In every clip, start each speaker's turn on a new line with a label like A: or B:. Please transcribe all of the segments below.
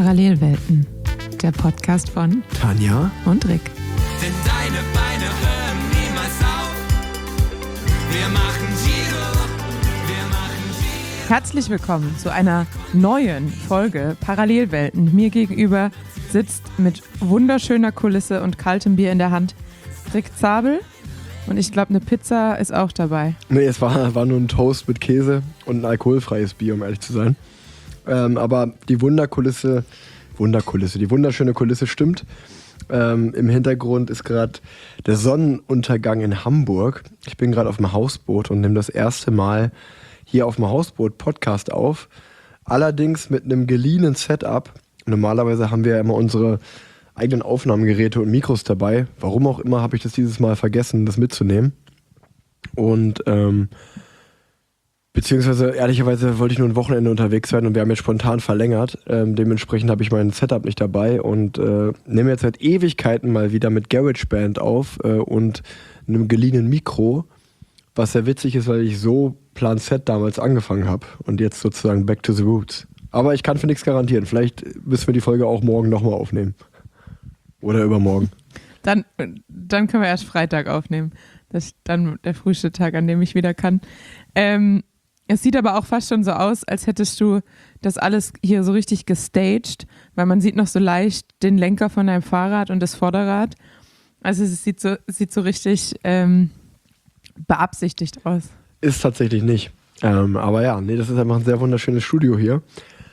A: Parallelwelten, der Podcast von
B: Tanja
A: und Rick.
C: Denn deine Beine hören niemals auf. Wir machen Giro, wir machen Giro.
A: Herzlich willkommen zu einer neuen Folge Parallelwelten. Mir gegenüber sitzt mit wunderschöner Kulisse und kaltem Bier in der Hand Rick Zabel. Und ich glaube, eine Pizza ist auch dabei.
B: Nee, es war nur ein Toast mit Käse und ein alkoholfreies Bier, um ehrlich zu sein. Aber die die wunderschöne Kulisse stimmt. Im Hintergrund ist gerade der Sonnenuntergang in Hamburg. Ich bin gerade auf dem Hausboot und nehme das erste Mal hier auf dem Hausboot Podcast auf. Allerdings mit einem geliehenen Setup. Normalerweise haben wir ja immer unsere eigenen Aufnahmegeräte und Mikros dabei. Warum auch immer habe ich das dieses Mal vergessen, das mitzunehmen. Und beziehungsweise ehrlicherweise wollte ich nur ein Wochenende unterwegs sein und wir haben jetzt spontan verlängert. Dementsprechend habe ich mein Setup nicht dabei und nehme jetzt seit Ewigkeiten mal wieder mit GarageBand auf und einem geliehenen Mikro. Was sehr witzig ist, weil ich so Plan Z damals angefangen habe und jetzt sozusagen back to the roots. Aber ich kann für nichts garantieren. Vielleicht müssen wir die Folge auch morgen nochmal aufnehmen. Oder übermorgen.
A: Dann können wir erst Freitag aufnehmen. Das ist dann der früheste Tag, an dem ich wieder kann. Es sieht aber auch fast schon so aus, als hättest du das alles hier so richtig gestaged, weil man sieht noch so leicht den Lenker von deinem Fahrrad und das Vorderrad. Also es sieht so richtig beabsichtigt aus.
B: Ist tatsächlich nicht. Aber ja, nee, das ist einfach ein sehr wunderschönes Studio hier.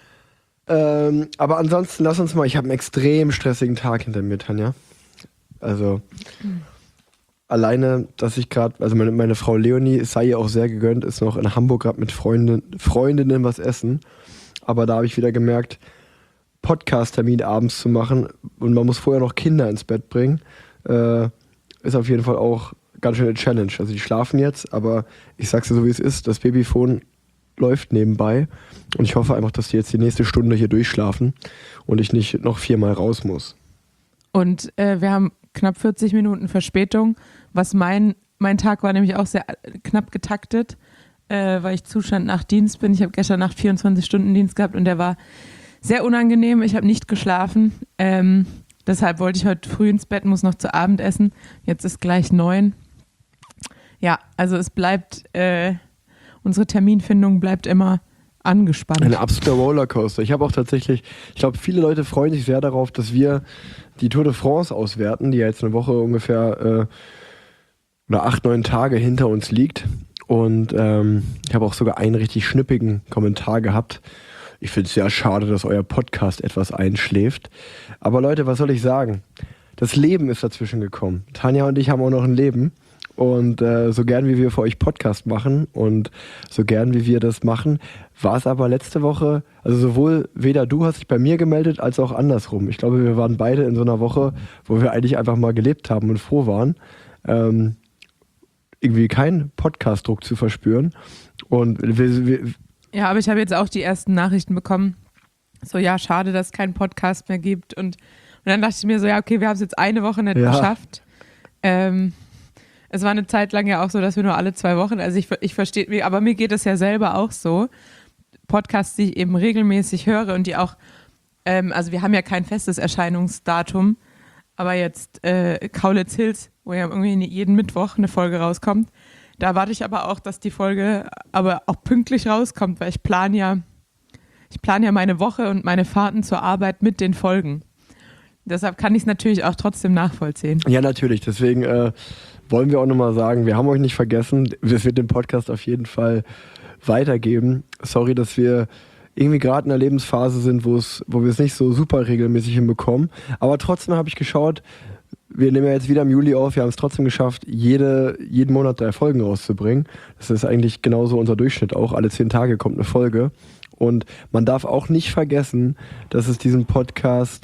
B: Aber ansonsten lass uns mal, ich habe einen extrem stressigen Tag hinter mir, Tanja. Also alleine, dass ich gerade, also meine Frau Leonie, es sei ihr auch sehr gegönnt, ist noch in Hamburg gerade mit Freundinnen was essen. Aber da habe ich wieder gemerkt, Podcast-Termin abends zu machen und man muss vorher noch Kinder ins Bett bringen, ist auf jeden Fall auch ganz schön eine Challenge. Also die schlafen jetzt, aber ich sag's dir so, wie es ist, das Babyphone läuft nebenbei und ich hoffe einfach, dass die jetzt die nächste Stunde hier durchschlafen und ich nicht noch 4-mal raus muss.
A: Und wir haben knapp 40 Minuten Verspätung, was mein Tag war nämlich auch sehr knapp getaktet, weil ich Zustand nach Dienst bin. Ich habe gestern Nacht 24-Stunden-Dienst gehabt und der war sehr unangenehm. Ich habe nicht geschlafen, deshalb wollte ich heute früh ins Bett, muss noch zu Abend essen. Jetzt ist gleich 9. Ja, also es bleibt, unsere Terminfindung bleibt immer angespannt.
B: Ein absoluter Rollercoaster. Ich habe auch tatsächlich, ich glaube, viele Leute freuen sich sehr darauf, dass wir die Tour de France auswerten, die ja jetzt eine Woche ungefähr oder 8-9 Tage hinter uns liegt. Und ich habe auch sogar einen richtig schnippigen Kommentar gehabt. Ich finde es sehr schade, dass euer Podcast etwas einschläft. Aber Leute, was soll ich sagen? Das Leben ist dazwischen gekommen. Tanja und ich haben auch noch ein Leben. Und so gern wie wir für euch Podcast machen und so gern wie wir das machen, war es aber letzte Woche, also sowohl weder du hast dich bei mir gemeldet, als auch andersrum. Ich glaube, wir waren beide in so einer Woche, wo wir eigentlich einfach mal gelebt haben und froh waren, irgendwie keinen Podcast-Druck zu verspüren. Und
A: ja, aber ich habe jetzt auch die ersten Nachrichten bekommen. So, ja, schade, dass es keinen Podcast mehr gibt. Und dann dachte ich mir so, ja, okay, wir haben es jetzt eine Woche nicht geschafft. Es war eine Zeit lang ja auch so, dass wir nur alle 2 Wochen, also ich verstehe mich, aber mir geht es ja selber auch so. Podcasts, die ich eben regelmäßig höre und die auch, also wir haben ja kein festes Erscheinungsdatum, aber jetzt Kaulitz Hills, wo ja irgendwie jeden Mittwoch eine Folge rauskommt, da warte ich aber auch, dass die Folge aber auch pünktlich rauskommt, weil ich plane ja meine Woche und meine Fahrten zur Arbeit mit den Folgen. Deshalb kann ich es natürlich auch trotzdem nachvollziehen.
B: Ja, natürlich, deswegen wollen wir auch nochmal sagen, wir haben euch nicht vergessen, es wird den Podcast auf jeden Fall weitergeben. Sorry, dass wir irgendwie gerade in einer Lebensphase sind, wo wir es nicht so super regelmäßig hinbekommen. Aber trotzdem habe ich geschaut, wir nehmen ja jetzt wieder im Juli auf, wir haben es trotzdem geschafft, jeden Monat 3 Folgen rauszubringen. Das ist eigentlich genauso unser Durchschnitt auch. Alle 10 Tage kommt eine Folge. Und man darf auch nicht vergessen, dass es diesen Podcast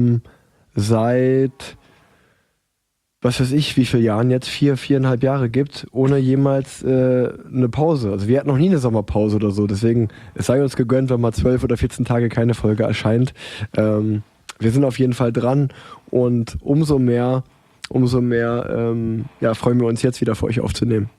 B: seit was weiß ich, wie viele Jahren jetzt, 4,5 Jahre gibt, ohne jemals eine Pause. Also wir hatten noch nie eine Sommerpause oder so, deswegen, es sei uns gegönnt, wenn mal 12 oder 14 Tage keine Folge erscheint. Wir sind auf jeden Fall dran und umso mehr freuen wir uns jetzt wieder für euch aufzunehmen.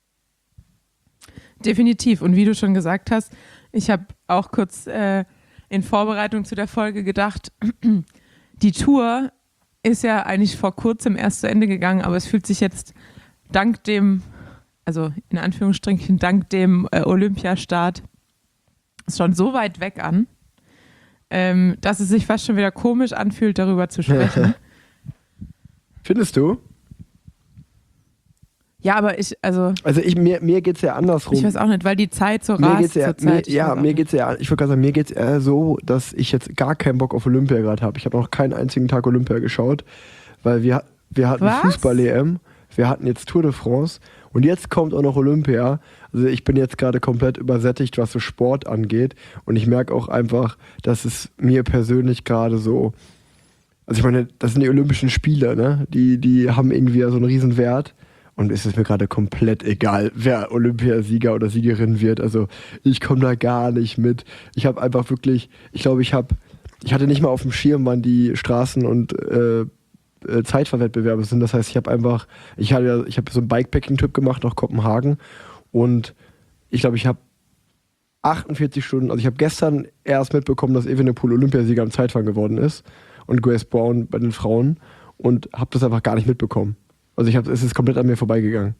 A: Definitiv. Und wie du schon gesagt hast, ich habe auch kurz in Vorbereitung zu der Folge gedacht, die Tour ist ja eigentlich vor kurzem erst zu Ende gegangen, aber es fühlt sich jetzt dank dem, also in Anführungsstrichen, dank dem Olympiastart schon so weit weg an, dass es sich fast schon wieder komisch anfühlt, darüber zu sprechen.
B: Findest du?
A: Ja, aber
B: mir geht es ja andersrum.
A: Ich weiß auch nicht, weil die Zeit so rast zur Zeit.
B: Mir geht es ja, ich würde gerade sagen, mir geht es eher so, dass ich jetzt gar keinen Bock auf Olympia gerade habe. Ich habe noch keinen einzigen Tag Olympia geschaut, weil wir hatten Fußball-EM, wir hatten jetzt Tour de France und jetzt kommt auch noch Olympia. Also ich bin jetzt gerade komplett übersättigt, was so Sport angeht und ich merke auch einfach, dass es mir persönlich gerade so, also ich meine, das sind die Olympischen Spiele, ne? Die haben irgendwie so einen riesen Wert. Und es ist mir gerade komplett egal, wer Olympiasieger oder Siegerin wird. Also ich komme da gar nicht mit. Ich habe einfach wirklich, ich hatte nicht mal auf dem Schirm, wann die Straßen- und Zeitfahrwettbewerbe sind. Das heißt, ich habe so einen Bikepacking-Trip gemacht nach Kopenhagen und ich glaube, ich habe 48 Stunden, also ich habe gestern erst mitbekommen, dass Evenepoel Olympiasieger im Zeitfahren geworden ist und Grace Brown bei den Frauen und habe das einfach gar nicht mitbekommen. Also es ist komplett an mir vorbeigegangen.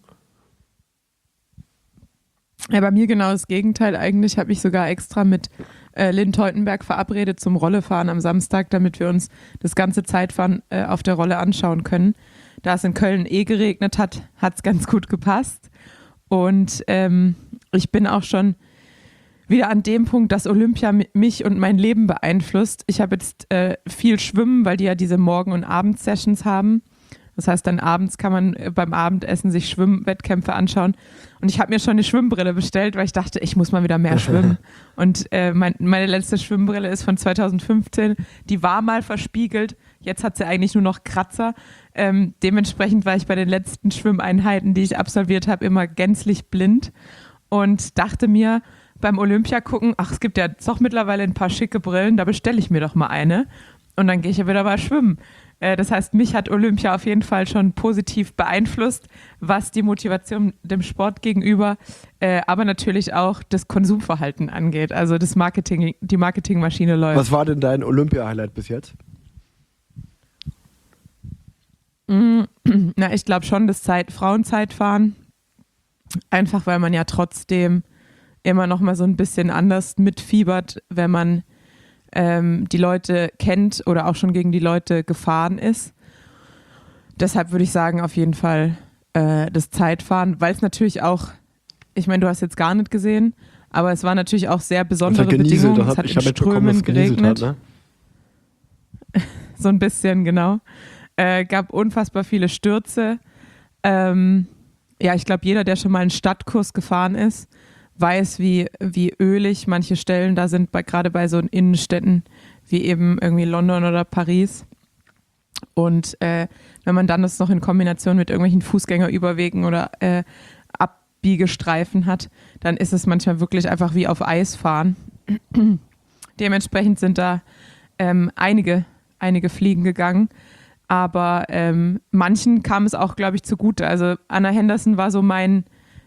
A: Ja, bei mir genau das Gegenteil. Eigentlich habe ich sogar extra mit Lynn Teutenberg verabredet zum Rollefahren am Samstag, damit wir uns das ganze Zeitfahren auf der Rolle anschauen können. Da es in Köln geregnet hat, hat es ganz gut gepasst. Und ich bin auch schon wieder an dem Punkt, dass Olympia mich und mein Leben beeinflusst. Ich habe jetzt viel Schwimmen, weil die ja diese Morgen- und Abendsessions haben. Das heißt, dann abends kann man beim Abendessen sich Schwimmwettkämpfe anschauen. Und ich habe mir schon eine Schwimmbrille bestellt, weil ich dachte, ich muss mal wieder mehr schwimmen. Und meine letzte Schwimmbrille ist von 2015. Die war mal verspiegelt. Jetzt hat sie eigentlich nur noch Kratzer. Dementsprechend war ich bei den letzten Schwimmeinheiten, die ich absolviert habe, immer gänzlich blind. Und dachte mir beim Olympia gucken, ach, es gibt ja doch mittlerweile ein paar schicke Brillen, da bestelle ich mir doch mal eine. Und dann gehe ich ja wieder mal schwimmen. Das heißt, mich hat Olympia auf jeden Fall schon positiv beeinflusst, was die Motivation dem Sport gegenüber, aber natürlich auch das Konsumverhalten angeht. Also die Marketingmaschine läuft.
B: Was war denn dein Olympia-Highlight bis jetzt?
A: Na, ich glaube schon das Frauenzeitfahren. Einfach, weil man ja trotzdem immer noch mal so ein bisschen anders mitfiebert, wenn man die Leute kennt oder auch schon gegen die Leute gefahren ist. Deshalb würde ich sagen, auf jeden Fall das Zeitfahren, weil es natürlich auch, ich meine, du hast jetzt gar nicht gesehen, aber es war natürlich auch sehr besondere Bedingungen. Es hat in Strömen geregnet. Hat, ne? So ein bisschen, genau. Gab unfassbar viele Stürze. Ja, ich glaube, jeder, der schon mal einen Stadtkurs gefahren ist, weiß, wie ölig manche Stellen da sind, gerade bei so Innenstädten wie eben irgendwie London oder Paris. Und wenn man dann das noch in Kombination mit irgendwelchen Fußgängerüberwegen oder Abbiegestreifen hat, dann ist es manchmal wirklich einfach wie auf Eis fahren. Dementsprechend sind da einige Fliegen gegangen. Aber manchen kam es auch, glaube ich, zugute. Also Anna Henderson war so mein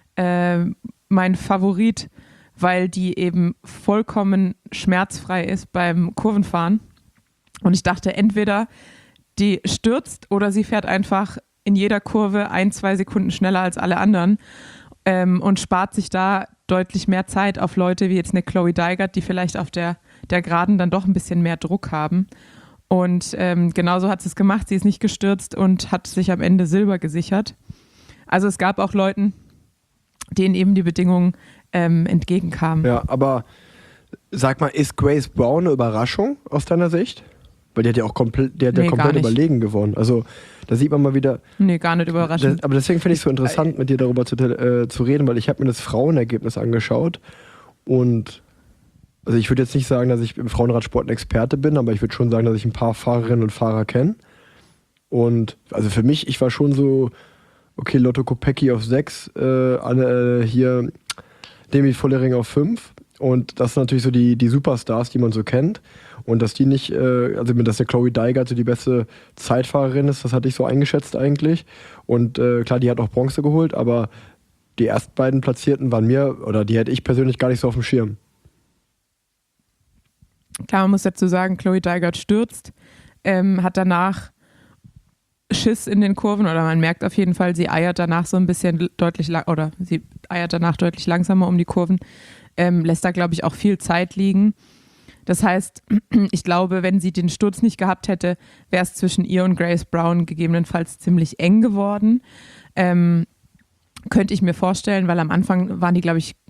A: Favorit, weil die eben vollkommen schmerzfrei ist beim Kurvenfahren. Und ich dachte, entweder die stürzt oder sie fährt einfach in jeder Kurve 1-2 Sekunden schneller als alle anderen und spart sich da deutlich mehr Zeit auf Leute wie jetzt eine Chloe Dygert, die vielleicht auf der Geraden dann doch ein bisschen mehr Druck haben. Und genauso hat sie es gemacht. Sie ist nicht gestürzt und hat sich am Ende Silber gesichert. Also es gab auch Leuten, denen eben die Bedingungen entgegenkamen.
B: Ja, aber sag mal, ist Grace Brown eine Überraschung aus deiner Sicht? Weil die hat ja auch komplett überlegen gewonnen. Also da sieht man mal wieder...
A: Nee, gar nicht überraschend.
B: Aber deswegen finde ich es so interessant, mit dir darüber zu reden, weil ich habe mir das Frauenergebnis angeschaut und also ich würde jetzt nicht sagen, dass ich im Frauenradsport ein Experte bin, aber ich würde schon sagen, dass ich ein paar Fahrerinnen und Fahrer kenne. Und also für mich, ich war schon so... Okay, Lotto Kopecky auf 6, hier Demi Vollering auf 5. Und das sind natürlich so die Superstars, die man so kennt. Und dass die nicht, dass der Chloe Dygert so die beste Zeitfahrerin ist, das hatte ich so eingeschätzt eigentlich. Und klar, die hat auch Bronze geholt, aber die ersten beiden Platzierten waren die hätte ich persönlich gar nicht so auf dem Schirm.
A: Klar, man muss dazu sagen, Chloe Dygert stürzt, hat danach Schiss in den Kurven oder man merkt auf jeden Fall, sie eiert danach so ein bisschen deutlich langsamer um die Kurven, lässt da, glaube ich, auch viel Zeit liegen. Das heißt, ich glaube, wenn sie den Sturz nicht gehabt hätte, wäre es zwischen ihr und Grace Brown gegebenenfalls ziemlich eng geworden. Könnte ich mir vorstellen, weil am Anfang waren die, glaube ich,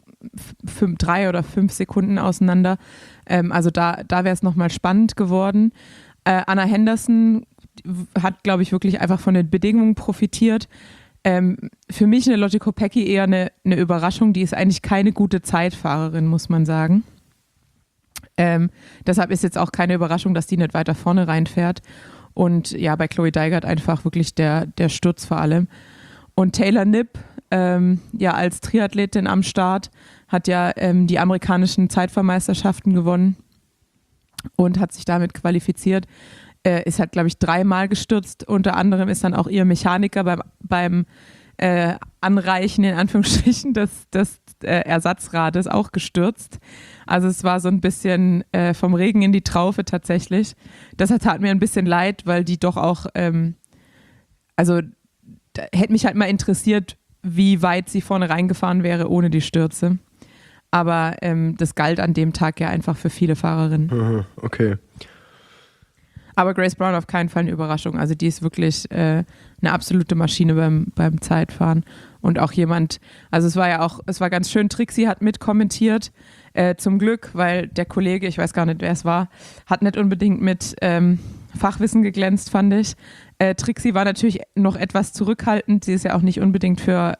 A: 3 oder 5 Sekunden auseinander. Also da wäre es nochmal spannend geworden. Anna Henderson hat, glaube ich, wirklich einfach von den Bedingungen profitiert. Für mich eine Lotte Kopecky eher eine Überraschung. Die ist eigentlich keine gute Zeitfahrerin, muss man sagen. Deshalb ist jetzt auch keine Überraschung, dass die nicht weiter vorne reinfährt. Und ja, bei Chloe Dygert einfach wirklich der Sturz vor allem. Und Taylor Knipp, ja als Triathletin am Start, hat ja die amerikanischen Zeitfahrmeisterschaften gewonnen und hat sich damit qualifiziert. Ist halt, glaube ich, 3-mal gestürzt. Unter anderem ist dann auch ihr Mechaniker beim Anreichen, in Anführungsstrichen, des Ersatzrades auch gestürzt. Also es war so ein bisschen vom Regen in die Traufe tatsächlich. Das tat mir ein bisschen leid, weil die doch auch, also da hätte mich halt mal interessiert, wie weit sie vorne reingefahren wäre ohne die Stürze. Aber das galt an dem Tag ja einfach für viele Fahrerinnen.
B: Okay.
A: Aber Grace Brown auf keinen Fall eine Überraschung. Also die ist wirklich eine absolute Maschine beim Zeitfahren. Und auch jemand, also es war ganz schön, Trixie hat mitkommentiert, zum Glück, weil der Kollege, ich weiß gar nicht, wer es war, hat nicht unbedingt mit Fachwissen geglänzt, fand ich. Trixie war natürlich noch etwas zurückhaltend. Sie ist ja auch nicht unbedingt für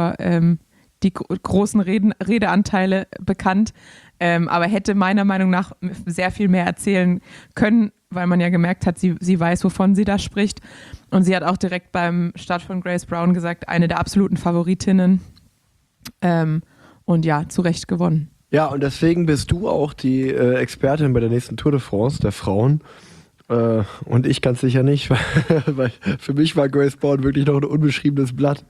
A: die großen Redeanteile bekannt, aber hätte meiner Meinung nach sehr viel mehr erzählen können, weil man ja gemerkt hat, sie weiß, wovon sie da spricht. Und sie hat auch direkt beim Start von Grace Brown gesagt, eine der absoluten Favoritinnen. Und ja, zu Recht gewonnen.
B: Ja, und deswegen bist du auch die Expertin bei der nächsten Tour de France der Frauen. Und ich ganz sicher nicht, weil für mich war Grace Brown wirklich noch ein unbeschriebenes Blatt.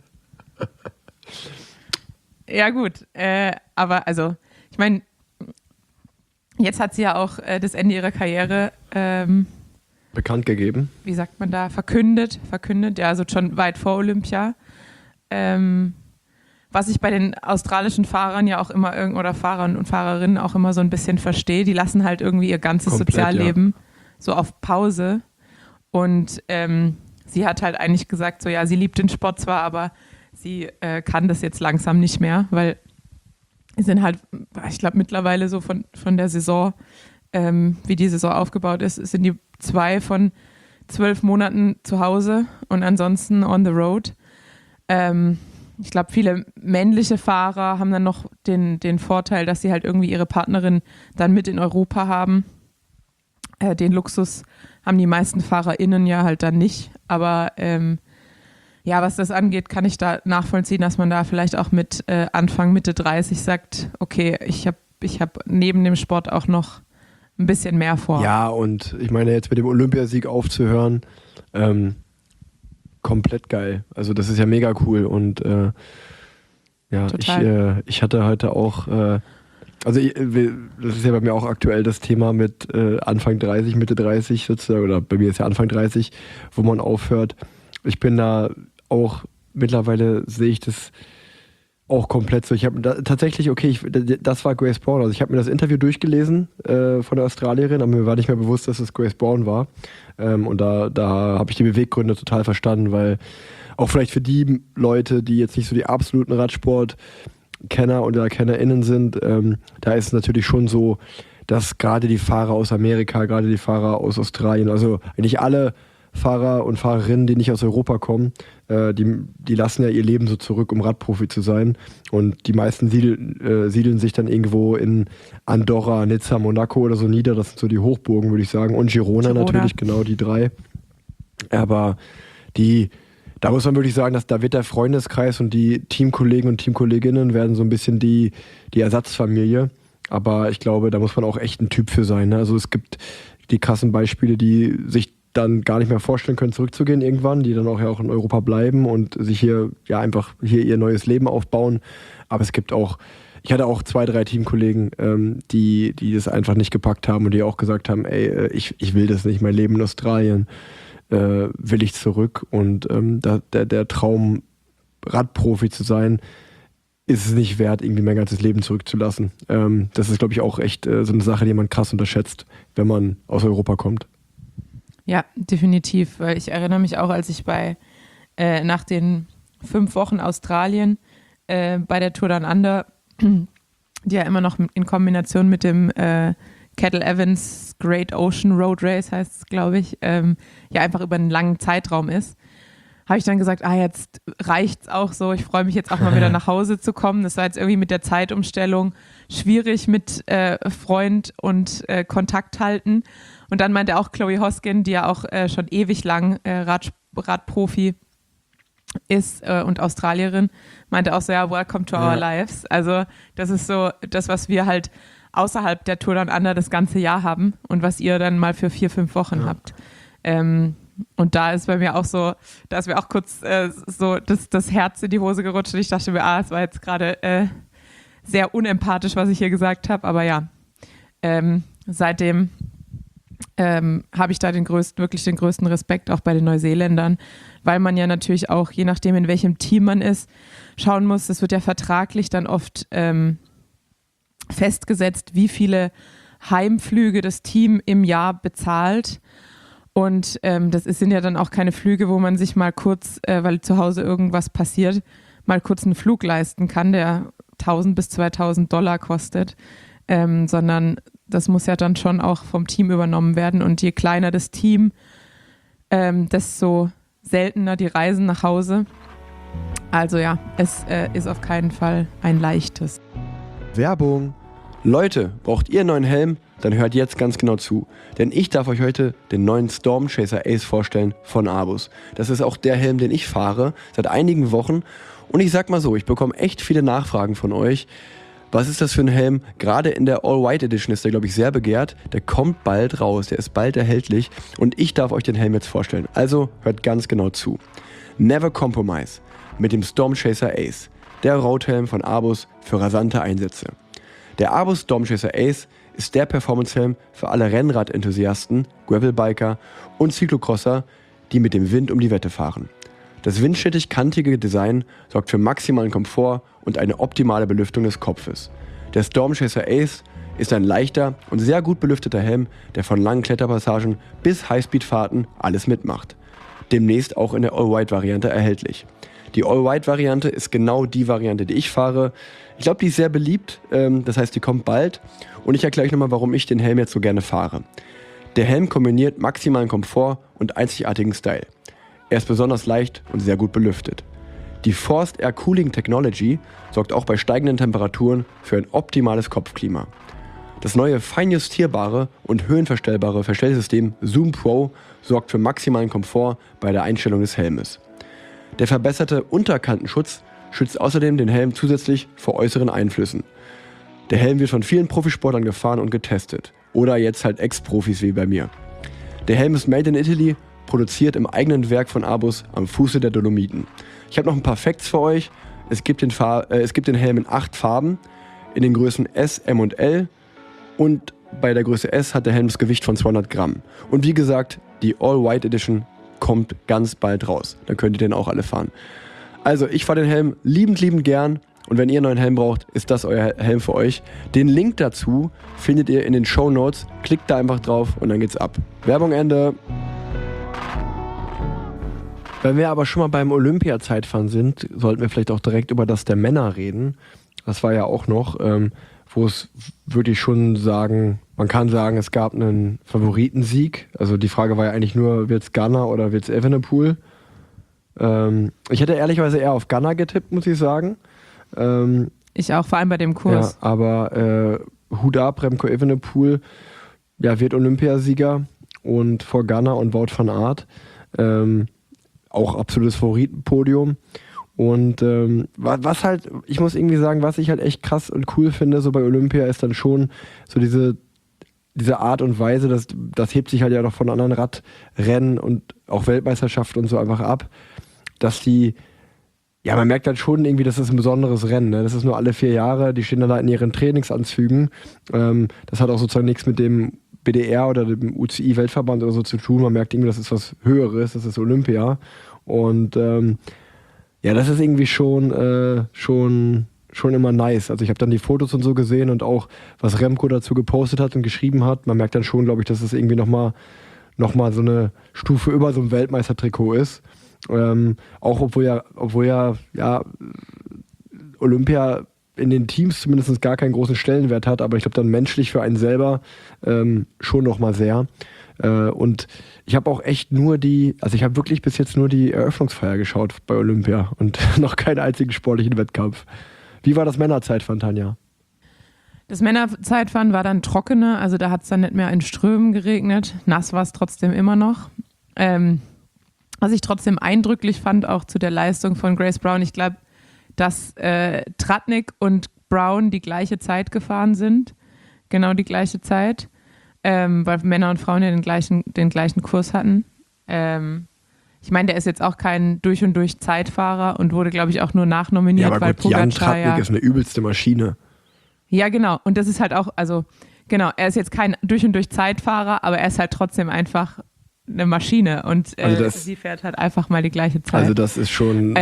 A: Ja gut, aber also, ich meine, jetzt hat sie ja auch das Ende ihrer Karriere
B: bekannt gegeben.
A: Wie sagt man da? Verkündet, ja, also schon weit vor Olympia. Was ich bei den australischen Fahrern ja auch immer oder Fahrern und Fahrerinnen auch immer so ein bisschen verstehe, die lassen halt irgendwie ihr ganzes
B: komplett,
A: Sozialleben so auf Pause. Und sie hat halt eigentlich gesagt, so ja, sie liebt den Sport zwar, aber sie kann das jetzt langsam nicht mehr, weil sie sind halt, ich glaube mittlerweile so von der Saison, wie die Saison aufgebaut ist, sind die 2 von 12 Monaten zu Hause und ansonsten on the road. Ich glaube, viele männliche Fahrer haben dann noch den Vorteil, dass sie halt irgendwie ihre Partnerin dann mit in Europa haben. Den Luxus haben die meisten FahrerInnen ja halt dann nicht, aber ja, was das angeht, kann ich da nachvollziehen, dass man da vielleicht auch mit Anfang, Mitte 30 sagt, okay, ich hab neben dem Sport auch noch ein bisschen mehr vor.
B: Ja, und ich meine, jetzt mit dem Olympiasieg aufzuhören, komplett geil. Also das ist ja mega cool und ja, ich hatte heute auch, das ist ja bei mir auch aktuell das Thema mit Anfang 30, Mitte 30 sozusagen, oder bei mir ist ja Anfang 30, wo man aufhört. Ich bin da auch, mittlerweile sehe ich das auch komplett so. Ich habe tatsächlich, das war Grace Brown. Also ich habe mir das Interview durchgelesen von der Australierin, aber mir war nicht mehr bewusst, dass es Grace Brown war. Und da habe ich die Beweggründe total verstanden, weil auch vielleicht für die Leute, die jetzt nicht so die absoluten Radsport-Kenner oder KennerInnen sind, da ist es natürlich schon so, dass gerade die Fahrer aus Amerika, gerade die Fahrer aus Australien, also eigentlich alle Fahrer und Fahrerinnen, die nicht aus Europa kommen, die lassen ja ihr Leben so zurück, um Radprofi zu sein. Und die meisten siedeln sich dann irgendwo in Andorra, Nizza, Monaco oder so nieder. Das sind so die Hochburgen, würde ich sagen. Und Girona natürlich, genau die 3. Aber da muss man wirklich sagen, dass da wird der Freundeskreis und die Teamkollegen und Teamkolleginnen werden so ein bisschen die Ersatzfamilie. Aber ich glaube, da muss man auch echt ein Typ für sein. Ne? Also es gibt die krassen Beispiele, die sich dann gar nicht mehr vorstellen können, zurückzugehen irgendwann, die dann auch in Europa bleiben und sich hier einfach ihr neues Leben aufbauen. Aber es gibt auch ich hatte auch 2, 3 Teamkollegen, die das einfach nicht gepackt haben und die auch gesagt haben, ey, ich will das nicht, mein Leben in Australien will ich zurück und der Traum, Radprofi zu sein, ist es nicht wert, irgendwie mein ganzes Leben zurückzulassen. Das ist, glaube ich, auch echt so eine Sache, die man krass unterschätzt, wenn man aus Europa kommt.
A: Ja, definitiv, weil ich erinnere mich auch, als ich nach den 5 Wochen Australien bei der Tour Down Under, die ja immer noch in Kombination mit dem Kettle Evans Great Ocean Road Race heißt es, glaube ich, ja einfach über einen langen Zeitraum ist, habe ich dann gesagt, jetzt reicht's auch so, ich freue mich jetzt auch mal wieder nach Hause zu kommen. Das war jetzt irgendwie mit der Zeitumstellung schwierig mit Freund und Kontakt halten. Und dann meinte auch Chloe Hoskin, die ja auch schon ewig lang Radprofi ist und Australierin, meinte auch so, ja, welcome to our lives. Also das ist so das, was wir halt außerhalb der Tour Down Under das ganze Jahr haben und was ihr dann mal für 4, 5 Wochen habt. Und da ist bei mir auch so, da ist mir auch kurz so das Herz in die Hose gerutscht und ich dachte mir, es war jetzt gerade sehr unempathisch, was ich hier gesagt habe, aber ja, seitdem habe ich da wirklich den größten Respekt auch bei den Neuseeländern, weil man ja natürlich auch, je nachdem in welchem Team man ist, schauen muss, das wird ja vertraglich dann oft festgesetzt, wie viele Heimflüge das Team im Jahr bezahlt. Und das sind ja dann auch keine Flüge, wo man sich mal kurz, weil zu Hause irgendwas passiert, mal kurz einen Flug leisten kann, der 1.000 bis 2.000 Dollar kostet, sondern das muss ja dann schon auch vom Team übernommen werden. Und je kleiner das Team, desto seltener die Reisen nach Hause. Also ja, es ist auf keinen Fall ein leichtes.
B: Werbung. Leute, braucht ihr einen neuen Helm? Dann hört jetzt ganz genau zu. Denn ich darf euch heute den neuen Storm Chaser Ace vorstellen von Abus. Das ist auch der Helm, den ich fahre, seit einigen Wochen. Und ich sag mal so, ich bekomme echt viele Nachfragen von euch. Was ist das für ein Helm? Gerade in der All-White Edition ist der, glaube ich, sehr begehrt. Der kommt bald raus, der ist bald erhältlich. Und ich darf euch den Helm jetzt vorstellen. Also hört ganz genau zu. Never Compromise mit dem Storm Chaser Ace. Der Roadhelm von Abus für rasante Einsätze. Der Abus Storm Chaser Ace ist der Performance-Helm für alle Rennrad-Enthusiasten, Gravelbiker und Cyclocrosser, die mit dem Wind um die Wette fahren. Das windschnittig-kantige Design sorgt für maximalen Komfort und eine optimale Belüftung des Kopfes. Der Storm Chaser Ace ist ein leichter und sehr gut belüfteter Helm, der von langen Kletterpassagen bis Highspeed-Fahrten alles mitmacht. Demnächst auch in der All-White-Variante erhältlich. Die All-White-Variante ist genau die Variante, die ich fahre. Ich glaube, die ist sehr beliebt, das heißt, die kommt bald. Und ich erkläre euch nochmal, warum ich den Helm jetzt so gerne fahre. Der Helm kombiniert maximalen Komfort und einzigartigen Style. Er ist besonders leicht und sehr gut belüftet. Die Forced Air Cooling Technology sorgt auch bei steigenden Temperaturen für ein optimales Kopfklima. Das neue fein justierbare und höhenverstellbare Verstellsystem Zoom Pro sorgt für maximalen Komfort bei der Einstellung des Helmes. Der verbesserte Unterkantenschutz schützt außerdem den Helm zusätzlich vor äußeren Einflüssen. Der Helm wird von vielen Profisportlern gefahren und getestet. Oder jetzt halt Ex-Profis wie bei mir. Der Helm ist made in Italy, produziert im eigenen Werk von Abus am Fuße der Dolomiten. Ich habe noch ein paar Facts für euch. Es gibt den Helm in 8 Farben, in den Größen S, M und L. Und bei der Größe S hat der Helm das Gewicht von 200 Gramm. Und wie gesagt, die All-White Edition kommt ganz bald raus. Dann könnt ihr den auch alle fahren. Also, ich fahre den Helm liebend gern. Und wenn ihr einen neuen Helm braucht, ist das euer Helm für euch. Den Link dazu findet ihr in den Shownotes. Klickt da einfach drauf und dann geht's ab. Werbung Ende. Wenn wir aber schon mal beim Olympia-Zeitfahren sind, sollten wir vielleicht auch direkt über das der Männer reden. Das war ja auch noch, wo es würde ich schon sagen, man kann sagen, es gab einen Favoritensieg. Also die Frage war ja eigentlich nur, wird's Ghana oder wird's Evenepoel? Ich hätte ehrlicherweise eher auf Ghana getippt, muss ich sagen.
A: Ich auch, vor allem bei dem Kurs.
B: Ja, aber Hut ab, Remco Evenepoel wird Olympiasieger und vor Ghana und Wout van Aert auch absolutes Favoritenpodium. Und was halt, ich muss irgendwie sagen, was ich halt echt krass und cool finde, so bei Olympia, ist dann schon so diese Art und Weise, das hebt sich halt ja noch von anderen Radrennen und auch Weltmeisterschaften und so einfach ab, dass die Ja, man merkt halt schon irgendwie, das ist ein besonderes Rennen. Ne? Das ist nur alle 4 Jahre, die stehen dann da in ihren Trainingsanzügen. Das hat auch sozusagen nichts mit dem BDR oder dem UCI-Weltverband oder so zu tun. Man merkt irgendwie, das ist was Höheres, das ist Olympia. Und ja, das ist irgendwie schon immer nice. Also ich habe dann die Fotos und so gesehen und auch, was Remco dazu gepostet hat und geschrieben hat. Man merkt dann schon, glaube ich, dass es irgendwie nochmal so eine Stufe über so ein Weltmeistertrikot ist. Auch obwohl ja Olympia in den Teams zumindest gar keinen großen Stellenwert hat, aber ich glaube dann menschlich für einen selber schon nochmal sehr. Und ich habe auch echt ich habe wirklich bis jetzt nur die Eröffnungsfeier geschaut bei Olympia und noch keinen einzigen sportlichen Wettkampf. Wie war das Männerzeitfahren, Tanja?
A: Das Männerzeitfahren war dann trockener, also da hat es dann nicht mehr in Strömen geregnet. Nass war es trotzdem immer noch. Was ich trotzdem eindrücklich fand, auch zu der Leistung von Grace Brown, ich glaube, dass Tratnik und Brown die gleiche Zeit gefahren sind. Genau die gleiche Zeit. Weil Männer und Frauen ja den gleichen Kurs hatten. Ich meine, der ist jetzt auch kein durch und durch Zeitfahrer und wurde, glaube ich, auch nur nachnominiert,
B: ja, aber
A: weil
B: gut, Jan
A: Pogačar
B: Tratnik ist eine übelste Maschine.
A: Ja, genau. Und das ist halt auch, also genau, er ist jetzt kein durch und durch Zeitfahrer, aber er ist halt trotzdem einfach eine Maschine und sie fährt halt einfach mal die gleiche Zeit.
B: Also das ist schon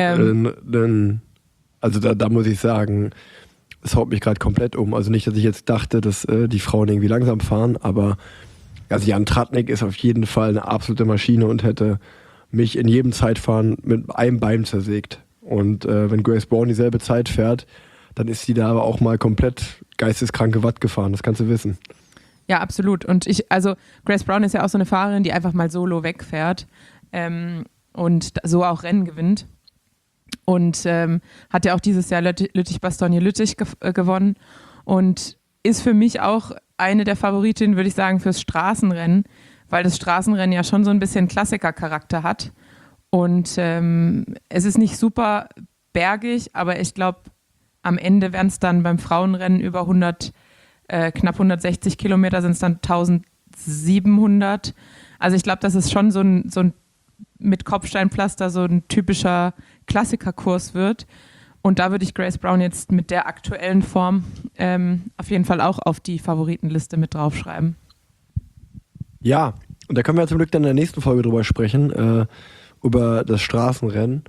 B: also da muss ich sagen, es haut mich gerade komplett um. Also nicht, dass ich jetzt dachte, dass die Frauen irgendwie langsam fahren, aber also Jan Tratnik ist auf jeden Fall eine absolute Maschine und hätte mich in jedem Zeitfahren mit einem Bein zersägt. Und wenn Grace Brown dieselbe Zeit fährt, dann ist sie da aber auch mal komplett geisteskranke Watt gefahren, das kannst du wissen.
A: Ja, absolut. Und Grace Brown ist ja auch so eine Fahrerin, die einfach mal solo wegfährt und so auch Rennen gewinnt. Und hat ja auch dieses Jahr Lüttich-Bastogne-Lüttich gewonnen und ist für mich auch eine der Favoritinnen, würde ich sagen, fürs Straßenrennen, weil das Straßenrennen ja schon so ein bisschen Klassikercharakter hat. Und es ist nicht super bergig, aber ich glaube, am Ende werden es dann beim Frauenrennen über knapp 160 Kilometer, sind es dann 1700. Also ich glaube, das ist schon so ein mit Kopfsteinpflaster so ein typischer Klassikerkurs wird. Und da würde ich Grace Brown jetzt mit der aktuellen Form auf jeden Fall auch auf die Favoritenliste mit draufschreiben.
B: Ja, und da können wir zum Glück dann in der nächsten Folge drüber sprechen, über das Straßenrennen.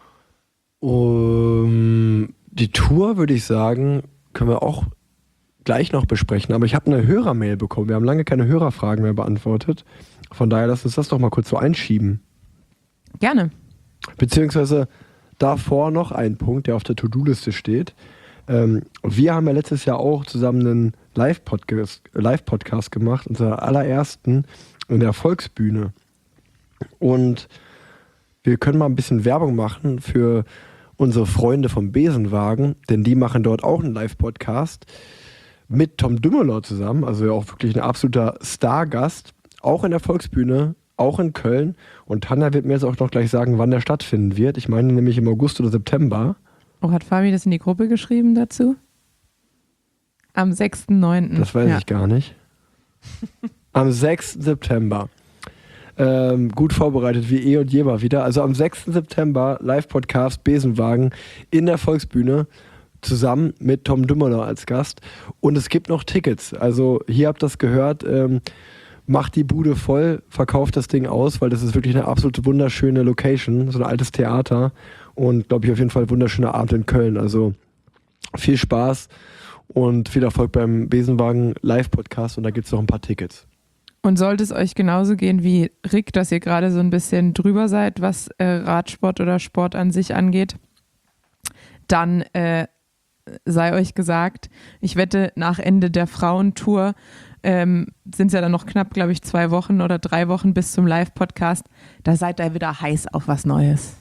B: Die Tour, würde ich sagen, können wir auch gleich noch besprechen. Aber ich habe eine Hörermail bekommen. Wir haben lange keine Hörerfragen mehr beantwortet. Von daher lass uns das doch mal kurz so einschieben.
A: Gerne.
B: Beziehungsweise davor noch ein Punkt, der auf der To-Do-Liste steht. Wir haben ja letztes Jahr auch zusammen einen Live-Podcast gemacht, unser allerersten in der Volksbühne. Und wir können mal ein bisschen Werbung machen für unsere Freunde vom Besenwagen, denn die machen dort auch einen Live-Podcast mit Tom Dumoulin zusammen, also ja auch wirklich ein absoluter Stargast, auch in der Volksbühne, auch in Köln. Und Tanja wird mir jetzt auch noch gleich sagen, wann der stattfinden wird. Ich meine nämlich im August oder September.
A: Oh, hat Fabi das in die Gruppe geschrieben dazu? Am 6.9.
B: Das weiß ich gar nicht. Am 6. September. Gut vorbereitet, wie eh und je mal wieder. Also am 6. September Live-Podcast Besenwagen in der Volksbühne zusammen mit Tom Dumoulin als Gast. Und es gibt noch Tickets. Also hier habt ihr das gehört. Macht die Bude voll, verkauft das Ding aus, weil das ist wirklich eine absolut wunderschöne Location, so ein altes Theater und glaube ich auf jeden Fall ein wunderschöner Abend in Köln. Also viel Spaß und viel Erfolg beim Besenwagen Live-Podcast und da gibt es noch ein paar Tickets.
A: Und sollte es euch genauso gehen wie Rick, dass ihr gerade so ein bisschen drüber seid, was Radsport oder Sport an sich angeht, dann sei euch gesagt, ich wette, nach Ende der Frauentour sind es ja dann noch knapp, glaube ich, 2 Wochen oder 3 Wochen bis zum Live-Podcast. Da seid ihr wieder heiß auf was Neues.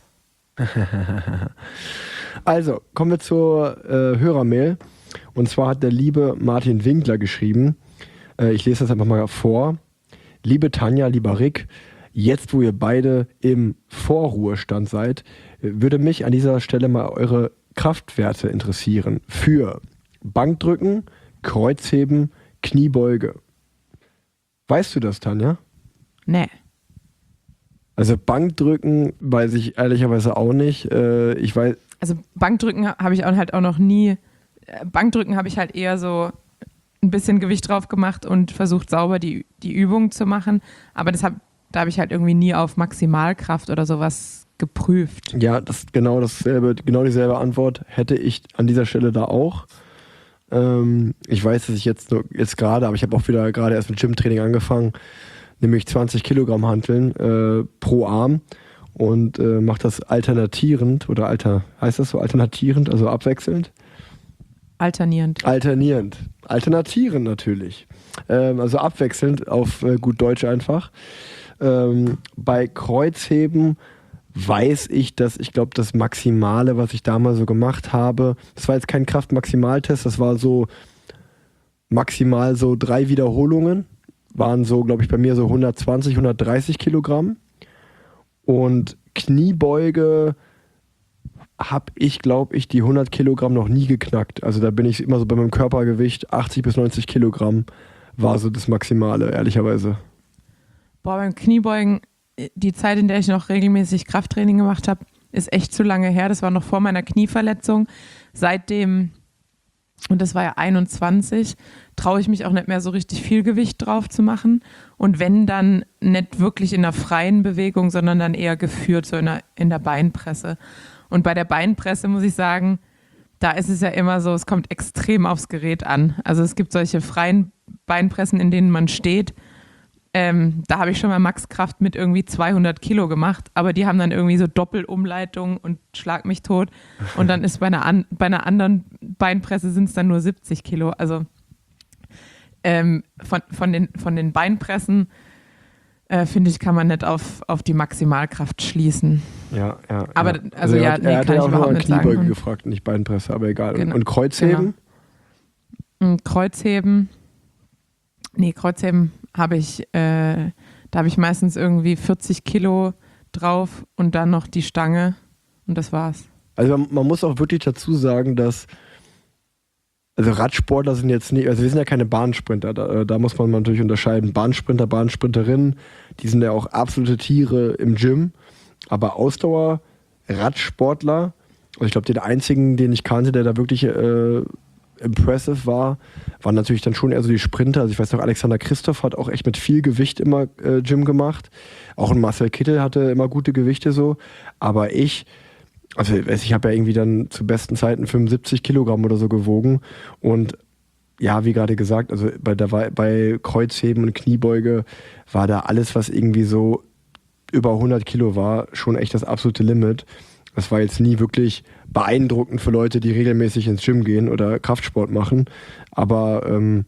B: Also, kommen wir zur Hörermail. Und zwar hat der liebe Martin Winkler geschrieben. Ich lese das einfach mal vor. Liebe Tanja, lieber Rick, jetzt wo ihr beide im Vorruhestand seid, würde mich an dieser Stelle mal eure Kraftwerte interessieren. Für Bankdrücken, Kreuzheben, Kniebeuge. Weißt du das, Tanja?
A: Nee.
B: Also Bankdrücken weiß ich ehrlicherweise auch nicht. Ich weiß,
A: also Bankdrücken habe ich halt auch noch nie, Bankdrücken habe ich halt eher so ein bisschen Gewicht drauf gemacht und versucht sauber die Übung zu machen, aber da habe ich halt irgendwie nie auf Maximalkraft oder sowas geprüft.
B: Ja, genau dieselbe Antwort hätte ich an dieser Stelle da auch. Ich weiß, dass ich jetzt gerade, aber ich habe auch wieder gerade erst mit Gym-Training angefangen, nämlich 20 Kilogramm Hanteln pro Arm und mache das alternatierend heißt das so alternatierend, also abwechselnd?
A: Alternierend
B: natürlich. Also abwechselnd auf gut Deutsch einfach. Bei Kreuzheben weiß ich, dass ich glaube, das Maximale, was ich da mal so gemacht habe, das war jetzt kein Kraftmaximaltest, das war so maximal so 3 Wiederholungen, waren so, glaube ich, bei mir so 120, 130 Kilogramm. Und Kniebeuge habe ich, glaube ich, die 100 Kilogramm noch nie geknackt. Also da bin ich immer so bei meinem Körpergewicht, 80 bis 90 Kilogramm war so das Maximale, ehrlicherweise.
A: Boah, beim Kniebeugen, die Zeit, in der ich noch regelmäßig Krafttraining gemacht habe, ist echt zu lange her. Das war noch vor meiner Knieverletzung. Seitdem, und das war ja 21, traue ich mich auch nicht mehr so richtig viel Gewicht drauf zu machen. Und wenn, dann nicht wirklich in der freien Bewegung, sondern dann eher geführt, so in der Beinpresse. Und bei der Beinpresse muss ich sagen, da ist es ja immer so, es kommt extrem aufs Gerät an. Also es gibt solche freien Beinpressen, in denen man steht. Da habe ich schon mal Maxkraft mit irgendwie 200 Kilo gemacht, aber die haben dann irgendwie so Doppelumleitung und schlag mich tot. Und dann ist bei einer anderen Beinpresse sind es dann nur 70 Kilo. Also von den Beinpressen finde ich, kann man nicht auf die Maximalkraft schließen.
B: Ja.
A: Aber also
B: er hat ja auch nur an Kniebeuge
A: sagen.
B: gefragt, nicht Beinpresse, aber egal.
A: Genau.
B: Und Kreuzheben?
A: Genau. Kreuzheben habe ich, da habe ich meistens irgendwie 40 Kilo drauf und dann noch die Stange und das war's.
B: Also man muss auch wirklich dazu sagen, dass Radsportler sind jetzt nicht, also wir sind ja keine Bahnsprinter, da muss man natürlich unterscheiden. Bahnsprinter, Bahnsprinterinnen, die sind ja auch absolute Tiere im Gym, aber Ausdauer, Radsportler, also ich glaube, den einzigen, den ich kannte, der da wirklich impressive war, waren natürlich dann schon eher so die Sprinter. Also ich weiß noch, Alexander Christoph hat auch echt mit viel Gewicht immer Gym gemacht. Auch ein Marcel Kittel hatte immer gute Gewichte so. Aber ich habe ja irgendwie dann zu besten Zeiten 75 Kilogramm oder so gewogen. Und ja, wie gerade gesagt, also bei Kreuzheben und Kniebeuge war da alles, was irgendwie so über 100 Kilo war, schon echt das absolute Limit. Das war jetzt nie wirklich beeindruckend für Leute, die regelmäßig ins Gym gehen oder Kraftsport machen. Aber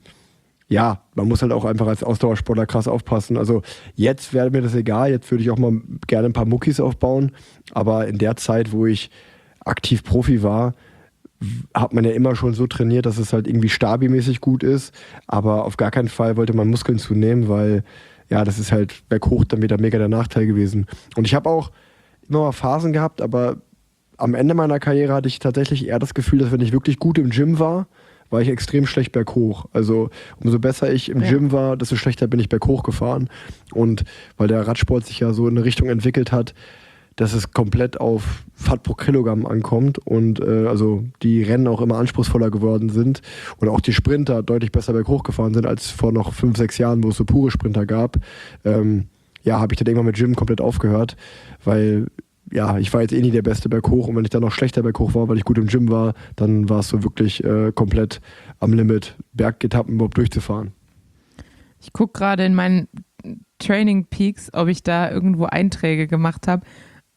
B: man muss halt auch einfach als Ausdauersportler krass aufpassen. Also jetzt wäre mir das egal, jetzt würde ich auch mal gerne ein paar Muckis aufbauen. Aber in der Zeit, wo ich aktiv Profi war, hat man ja immer schon so trainiert, dass es halt irgendwie stabimäßig gut ist. Aber auf gar keinen Fall wollte man Muskeln zunehmen, weil das ist halt berghoch dann wieder mega der Nachteil gewesen. Und ich habe auch immer mal Phasen gehabt, aber am Ende meiner Karriere hatte ich tatsächlich eher das Gefühl, dass wenn ich wirklich gut im Gym war ich extrem schlecht berghoch. Also umso besser ich im Gym war, desto schlechter bin ich berghoch gefahren. Und weil der Radsport sich ja so in eine Richtung entwickelt hat, dass es komplett auf Watt pro Kilogramm ankommt und also die Rennen auch immer anspruchsvoller geworden sind und auch die Sprinter deutlich besser berghoch gefahren sind als vor noch 5, 6 Jahren, wo es so pure Sprinter gab. Habe ich dann irgendwann mit Gym komplett aufgehört, weil ich war jetzt nie der beste berghoch und wenn ich dann noch schlechter berghoch war, weil ich gut im Gym war, dann war es so wirklich komplett am Limit, Bergetappen überhaupt durchzufahren.
A: Ich gucke gerade in meinen Training Peaks, ob ich da irgendwo Einträge gemacht habe,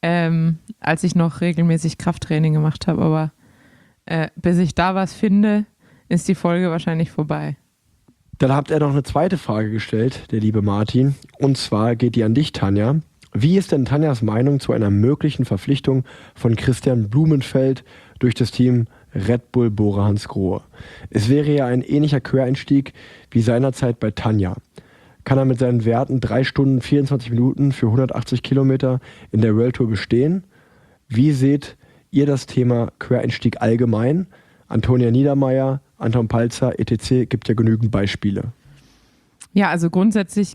A: als ich noch regelmäßig Krafttraining gemacht habe, aber bis ich da was finde, ist die Folge wahrscheinlich vorbei.
B: Dann habt ihr noch eine zweite Frage gestellt, der liebe Martin, und zwar geht die an dich, Tanja. Wie ist denn Tanjas Meinung zu einer möglichen Verpflichtung von Christian Blumenfeld durch das Team Red Bull Bora Hansgrohe? Es wäre ja ein ähnlicher Quereinstieg wie seinerzeit bei Tanja. Kann er mit seinen Werten 3 Stunden 24 Minuten für 180 Kilometer in der World Tour bestehen? Wie seht ihr das Thema Quereinstieg allgemein? Antonia Niedermeyer, Anton Palzer, etc. gibt ja genügend Beispiele.
A: Ja, also grundsätzlich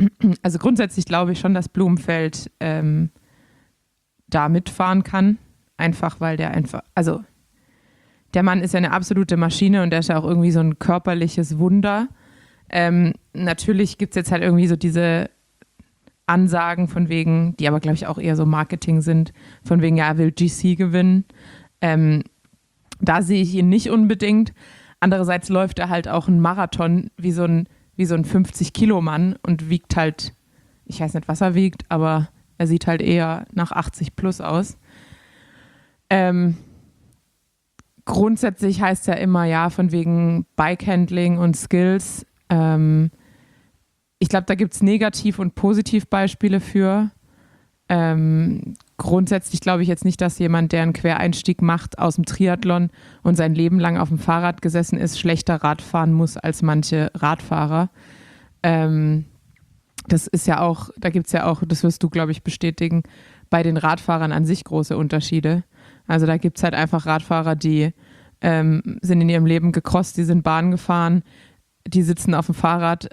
A: glaube ich schon, dass Blumenfeld da mitfahren kann. einfach weil also der Mann ist ja eine absolute Maschine und der ist ja auch irgendwie so ein körperliches Wunder. Natürlich gibt es jetzt halt irgendwie so diese Ansagen von wegen, die aber glaube ich auch eher so Marketing sind, von wegen, ja, er will GC gewinnen. Da sehe ich ihn nicht unbedingt. Andererseits läuft er halt auch einen Marathon wie so ein 50-Kilo-Mann und wiegt halt, ich weiß nicht, was er wiegt, aber er sieht halt eher nach 80 plus aus. Grundsätzlich heißt ja immer, ja, von wegen Bikehandling und Skills. Ich glaube, da gibt es Negativ- und Positivbeispiele für. Grundsätzlich glaube ich jetzt nicht, dass jemand, der einen Quereinstieg macht aus dem Triathlon und sein Leben lang auf dem Fahrrad gesessen ist, schlechter Radfahren muss als manche Radfahrer. Das ist ja auch, da gibt es ja auch, das wirst du, glaube ich, bestätigen, bei den Radfahrern an sich große Unterschiede. Also da gibt es halt einfach Radfahrer, die sind in ihrem Leben gecrosst, die sind Bahn gefahren, die sitzen auf dem Fahrrad,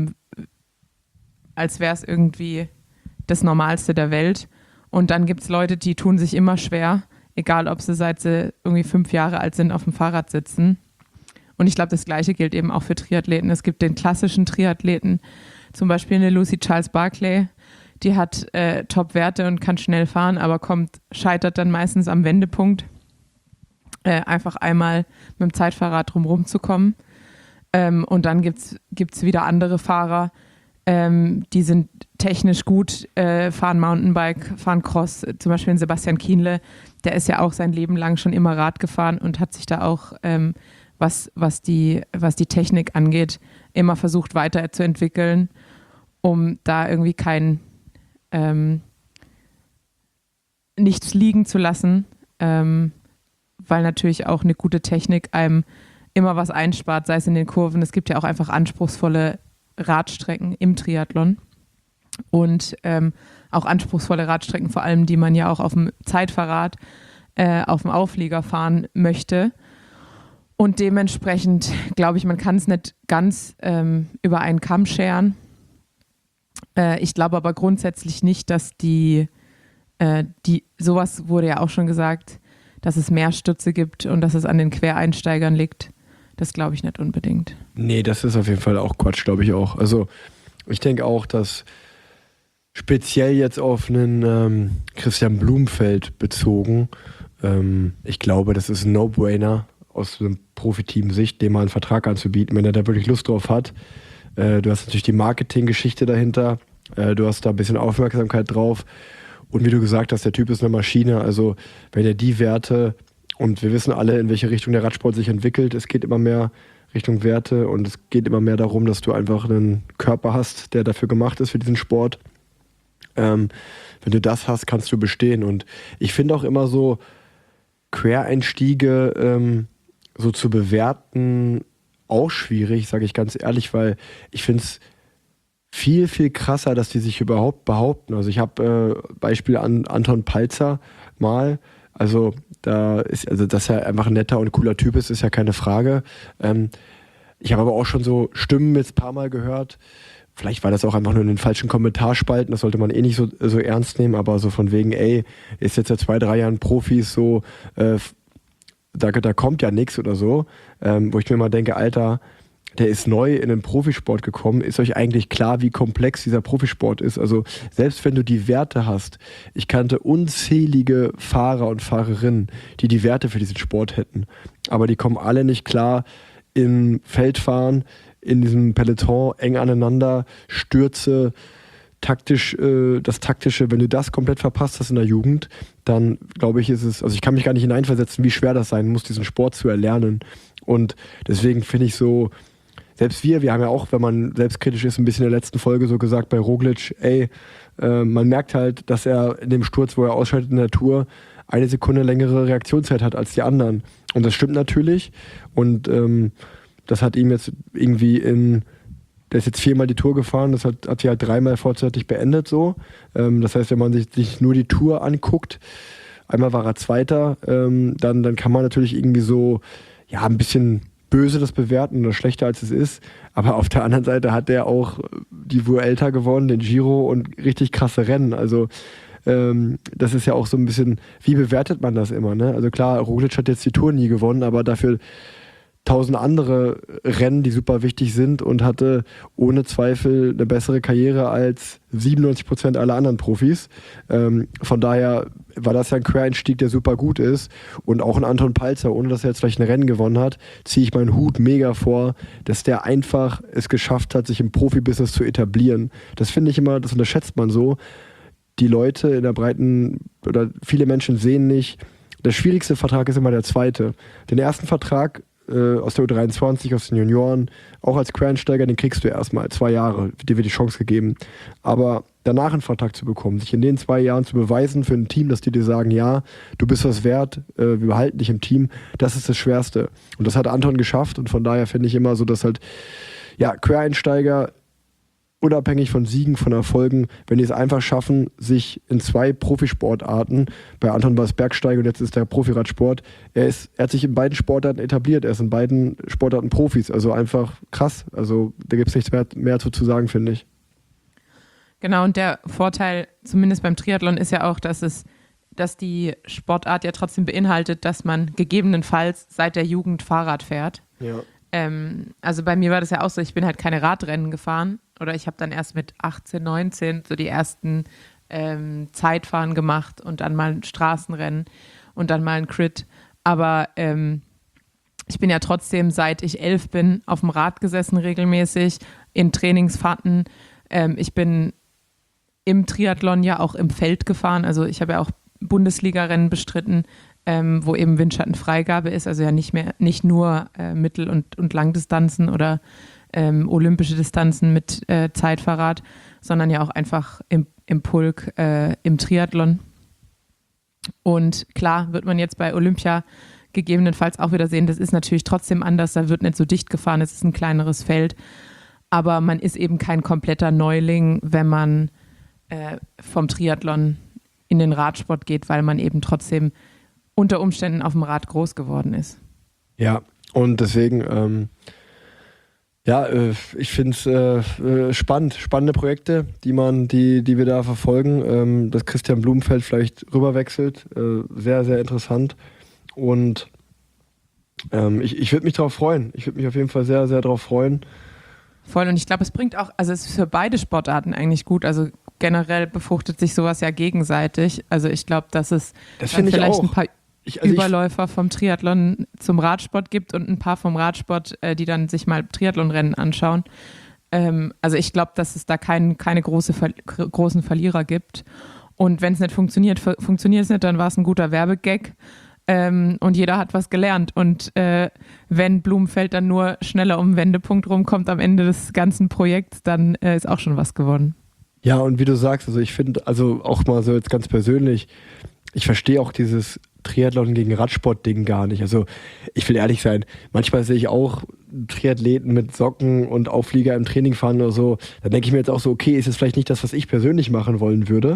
A: als wäre es irgendwie das Normalste der Welt. Und dann gibt es Leute, die tun sich immer schwer, egal ob sie seit sie irgendwie 5 Jahre alt sind, auf dem Fahrrad sitzen. Und ich glaube, das Gleiche gilt eben auch für Triathleten. Es gibt den klassischen Triathleten, zum Beispiel eine Lucy Charles Barclay, die hat Top-Werte und kann schnell fahren, aber scheitert dann meistens am Wendepunkt, einfach einmal mit dem Zeitfahrrad drumherum zu kommen. Und dann gibt's wieder andere Fahrer, die sind technisch gut, fahren Mountainbike, fahren Cross, zum Beispiel Sebastian Kienle, der ist ja auch sein Leben lang schon immer Rad gefahren und hat sich da auch, was die Technik angeht, immer versucht weiterzuentwickeln, um da irgendwie nichts liegen zu lassen, weil natürlich auch eine gute Technik einem immer was einspart, sei es in den Kurven. Es gibt ja auch einfach anspruchsvolle Radstrecken im Triathlon und auch anspruchsvolle Radstrecken, vor allem die man ja auch auf dem Zeitfahrrad, auf dem Auflieger fahren möchte. Und dementsprechend glaube ich, man kann es nicht ganz über einen Kamm scheren. Ich glaube aber grundsätzlich nicht, dass sowas wurde ja auch schon gesagt, dass es mehr Stütze gibt und dass es an den Quereinsteigern liegt. Das glaube ich nicht unbedingt.
B: Nee, das ist auf jeden Fall auch Quatsch, glaube ich auch. Also ich denke auch, dass speziell jetzt auf einen Christian Blumfeld bezogen, ich glaube, das ist ein No-Brainer aus einem Profiteam-Sicht, dem mal einen Vertrag anzubieten, wenn er da wirklich Lust drauf hat. Du hast natürlich die Marketinggeschichte dahinter, du hast da ein bisschen Aufmerksamkeit drauf und wie du gesagt hast, der Typ ist eine Maschine, also wenn er die Werte, und wir wissen alle, in welche Richtung der Radsport sich entwickelt, es geht immer mehr Richtung Werte und es geht immer mehr darum, dass du einfach einen Körper hast, der dafür gemacht ist für diesen Sport. Wenn du das hast, kannst du bestehen und ich finde auch immer so Quereinstiege so zu bewerten auch schwierig, sage ich ganz ehrlich, weil ich finde es viel, viel krasser, dass die sich überhaupt behaupten. Also ich habe Beispiel an Anton Palzer mal, also dass er einfach ein netter und cooler Typ ist ja keine Frage. Ich habe aber auch schon so Stimmen jetzt ein paar Mal gehört, vielleicht war das auch einfach nur in den falschen Kommentarspalten, das sollte man eh nicht so ernst nehmen, aber so von wegen, ey, ist jetzt seit 2-3 Jahren Profis so, da kommt ja nichts oder so, wo ich mir mal denke, Alter, der ist neu in den Profisport gekommen, ist euch eigentlich klar, wie komplex dieser Profisport ist? Also selbst wenn du die Werte hast, ich kannte unzählige Fahrer und Fahrerinnen, die Werte für diesen Sport hätten, aber die kommen alle nicht klar im Feldfahren, in diesem Peloton eng aneinander, Stürze, taktisch, das Taktische, wenn du das komplett verpasst hast in der Jugend, dann glaube ich, ist es, also ich kann mich gar nicht hineinversetzen, wie schwer das sein muss, diesen Sport zu erlernen. Und deswegen finde ich so, selbst wir haben ja auch, wenn man selbstkritisch ist, ein bisschen in der letzten Folge so gesagt bei Roglic, man merkt halt, dass er in dem Sturz, wo er ausschaltet in der Tour, 1 Sekunde längere Reaktionszeit hat als die anderen. Und das stimmt natürlich. Und das hat ihm jetzt irgendwie der ist jetzt 4-mal die Tour gefahren, das hat sie halt 3-mal vorzeitig beendet so. Das heißt, wenn man sich nur die Tour anguckt, einmal war er Zweiter, dann kann man natürlich irgendwie so, ja, ein bisschen böse das bewerten oder schlechter als es ist. Aber auf der anderen Seite hat er auch die Vuelta gewonnen, den Giro und richtig krasse Rennen. Also das ist ja auch so ein bisschen, wie bewertet man das immer, ne? Also klar, Roglic hat jetzt die Tour nie gewonnen, aber dafür 1000 andere Rennen, die super wichtig sind und hatte ohne Zweifel eine bessere Karriere als 97% aller anderen Profis. Von daher war das ja ein Quereinstieg, der super gut ist. Und auch ein Anton Palzer, ohne dass er jetzt vielleicht ein Rennen gewonnen hat, ziehe ich meinen Hut mega vor, dass der einfach es geschafft hat, sich im Profibusiness zu etablieren. Das finde ich immer, das unterschätzt man so. Die Leute in der breiten, oder viele Menschen sehen nicht, der schwierigste Vertrag ist immer der zweite. Den ersten Vertrag aus der U23, aus den Junioren, auch als Quereinsteiger, den kriegst du erstmal 2 Jahre, dir wird die Chance gegeben. Aber danach einen Vertrag zu bekommen, sich in den 2 Jahren zu beweisen für ein Team, dass die dir sagen, ja, du bist was wert, wir behalten dich im Team, das ist das Schwerste. Und das hat Anton geschafft und von daher finde ich immer so, dass halt, ja, Quereinsteiger unabhängig von Siegen, von Erfolgen, wenn die es einfach schaffen, sich in 2 Profisportarten, bei Anton war es Bergsteigen und jetzt ist der Profiradsport, er hat sich in beiden Sportarten etabliert, er ist in beiden Sportarten Profis, also einfach krass, also da gibt es nichts mehr zu sagen, finde ich.
A: Genau, und der Vorteil, zumindest beim Triathlon, ist ja auch, dass die Sportart ja trotzdem beinhaltet, dass man gegebenenfalls seit der Jugend Fahrrad fährt.
B: Ja.
A: Also bei mir war das ja auch so, ich bin halt keine Radrennen gefahren oder ich habe dann erst mit 18, 19 so die ersten Zeitfahren gemacht und dann mal ein Straßenrennen und dann mal ein Crit. Aber ich bin ja trotzdem, seit ich 11 bin, auf dem Rad gesessen regelmäßig, in Trainingsfahrten. Ich bin im Triathlon ja auch im Feld gefahren, also ich habe ja auch Bundesliga-Rennen bestritten, wo eben Windschattenfreigabe ist, also ja nicht nur Mittel- und Langdistanzen oder olympische Distanzen mit Zeitfahrrad, sondern ja auch einfach im Pulk im Triathlon. Und klar wird man jetzt bei Olympia gegebenenfalls auch wieder sehen, das ist natürlich trotzdem anders, da wird nicht so dicht gefahren, es ist ein kleineres Feld, aber man ist eben kein kompletter Neuling, wenn man vom Triathlon in den Radsport geht, weil man eben trotzdem unter Umständen auf dem Rad groß geworden ist.
B: Ja, und deswegen, ich finde es spannende Projekte, die wir da verfolgen, dass Christian Blumenfeld vielleicht rüberwechselt, sehr, sehr interessant und ich würde mich darauf freuen, ich würde mich auf jeden Fall sehr, sehr darauf freuen.
A: Voll, und ich glaube, es bringt auch, also es ist für beide Sportarten eigentlich gut, also generell befruchtet sich sowas ja gegenseitig, also ich glaube, dass es vielleicht ein paar Überläufer vom Triathlon zum Radsport gibt und ein paar vom Radsport, die dann sich mal Triathlonrennen anschauen. Also ich glaube, dass es da keine großen Verlierer gibt. Und wenn es nicht funktioniert es nicht, dann war es ein guter Werbegag und jeder hat was gelernt. Und wenn Blumenfeld dann nur schneller um den Wendepunkt rumkommt am Ende des ganzen Projekts, dann ist auch schon was gewonnen.
B: Ja, und wie du sagst, also ich finde, also auch mal so jetzt ganz persönlich, ich verstehe auch dieses Triathlon gegen Radsport-Ding gar nicht. Also ich will ehrlich sein, manchmal sehe ich auch Triathleten mit Socken und Auflieger im Training fahren oder so. Da denke ich mir jetzt auch so, okay, ist jetzt vielleicht nicht das, was ich persönlich machen wollen würde,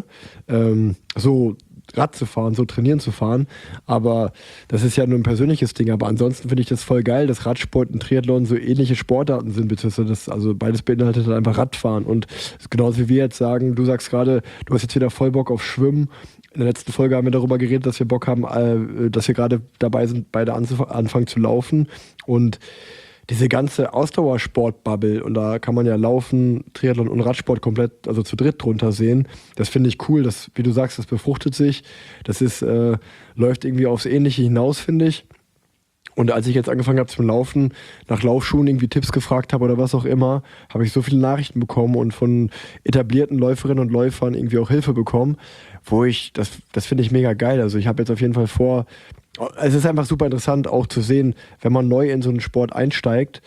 B: so Rad zu fahren, so trainieren zu fahren, aber das ist ja nur ein persönliches Ding, aber ansonsten finde ich das voll geil, dass Radsport und Triathlon so ähnliche Sportarten sind, beziehungsweise das, also beides beinhaltet halt einfach Radfahren und genauso wie wir jetzt sagen, du sagst gerade, du hast jetzt wieder voll Bock auf Schwimmen. In der letzten Folge haben wir darüber geredet, dass wir Bock haben, dass wir gerade dabei sind, beide anfangen zu laufen. Und diese ganze Ausdauersport-Bubble, und da kann man ja Laufen, Triathlon und Radsport komplett, also zu dritt drunter sehen. Das finde ich cool, das, wie du sagst, das befruchtet sich. Das ist, läuft irgendwie aufs Ähnliche hinaus, finde ich. Und als ich jetzt angefangen habe zum Laufen, nach Laufschuhen irgendwie Tipps gefragt habe oder was auch immer, habe ich so viele Nachrichten bekommen und von etablierten Läuferinnen und Läufern irgendwie auch Hilfe bekommen, wo das finde ich mega geil. Also ich habe jetzt auf jeden Fall vor, es ist einfach super interessant auch zu sehen, wenn man neu in so einen Sport einsteigt,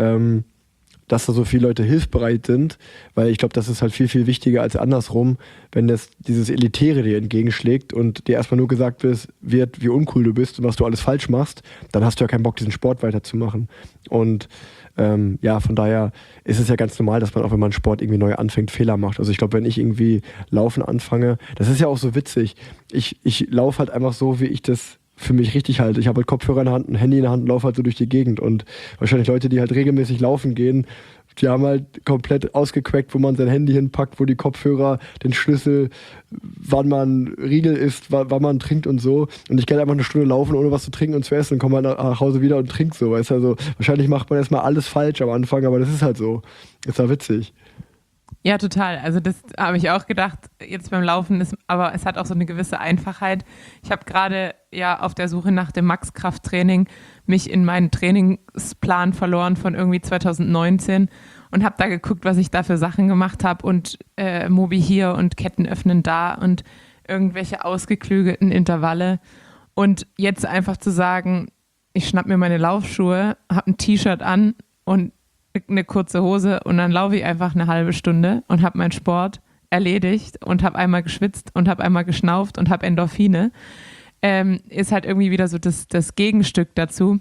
B: dass da so viele Leute hilfsbereit sind, weil ich glaube, das ist halt viel, viel wichtiger als andersrum, wenn dieses Elitäre dir entgegenschlägt und dir erstmal nur gesagt wird, wie uncool du bist und was du alles falsch machst, dann hast du ja keinen Bock, diesen Sport weiterzumachen. Und von daher ist es ja ganz normal, dass man auch, wenn man Sport irgendwie neu anfängt, Fehler macht. Also ich glaube, wenn ich irgendwie Laufen anfange, das ist ja auch so witzig, ich laufe halt einfach so, wie ich das für mich richtig halte. Ich habe halt Kopfhörer in der Hand, ein Handy in der Hand und laufe halt so durch die Gegend. Und wahrscheinlich Leute, die halt regelmäßig laufen gehen, Die haben halt komplett ausgecrackt, wo man sein Handy hinpackt, wo die Kopfhörer, den Schlüssel, wann man Riegel isst, wann man trinkt und so. Und ich kann einfach eine Stunde laufen, ohne was zu trinken und zu essen und komme halt nach Hause wieder und trinke so. Weißt du? Also wahrscheinlich macht man erstmal alles falsch am Anfang, aber das ist halt so. Ist ja witzig.
A: Ja, total. Also das habe ich auch gedacht, jetzt beim Laufen aber es hat auch so eine gewisse Einfachheit. Ich habe gerade ja auf der Suche nach dem Max-Kraft-Training mich in meinen Trainingsplan verloren von irgendwie 2019 und habe da geguckt, was ich da für Sachen gemacht habe und Mobi hier und Ketten öffnen da und irgendwelche ausgeklügelten Intervalle. Und jetzt einfach zu sagen, ich schnapp mir meine Laufschuhe, habe ein T-Shirt an und eine kurze Hose und dann laufe ich einfach eine halbe Stunde und habe meinen Sport erledigt und habe einmal geschwitzt und habe einmal geschnauft und habe Endorphine, ist halt irgendwie wieder so das Gegenstück dazu.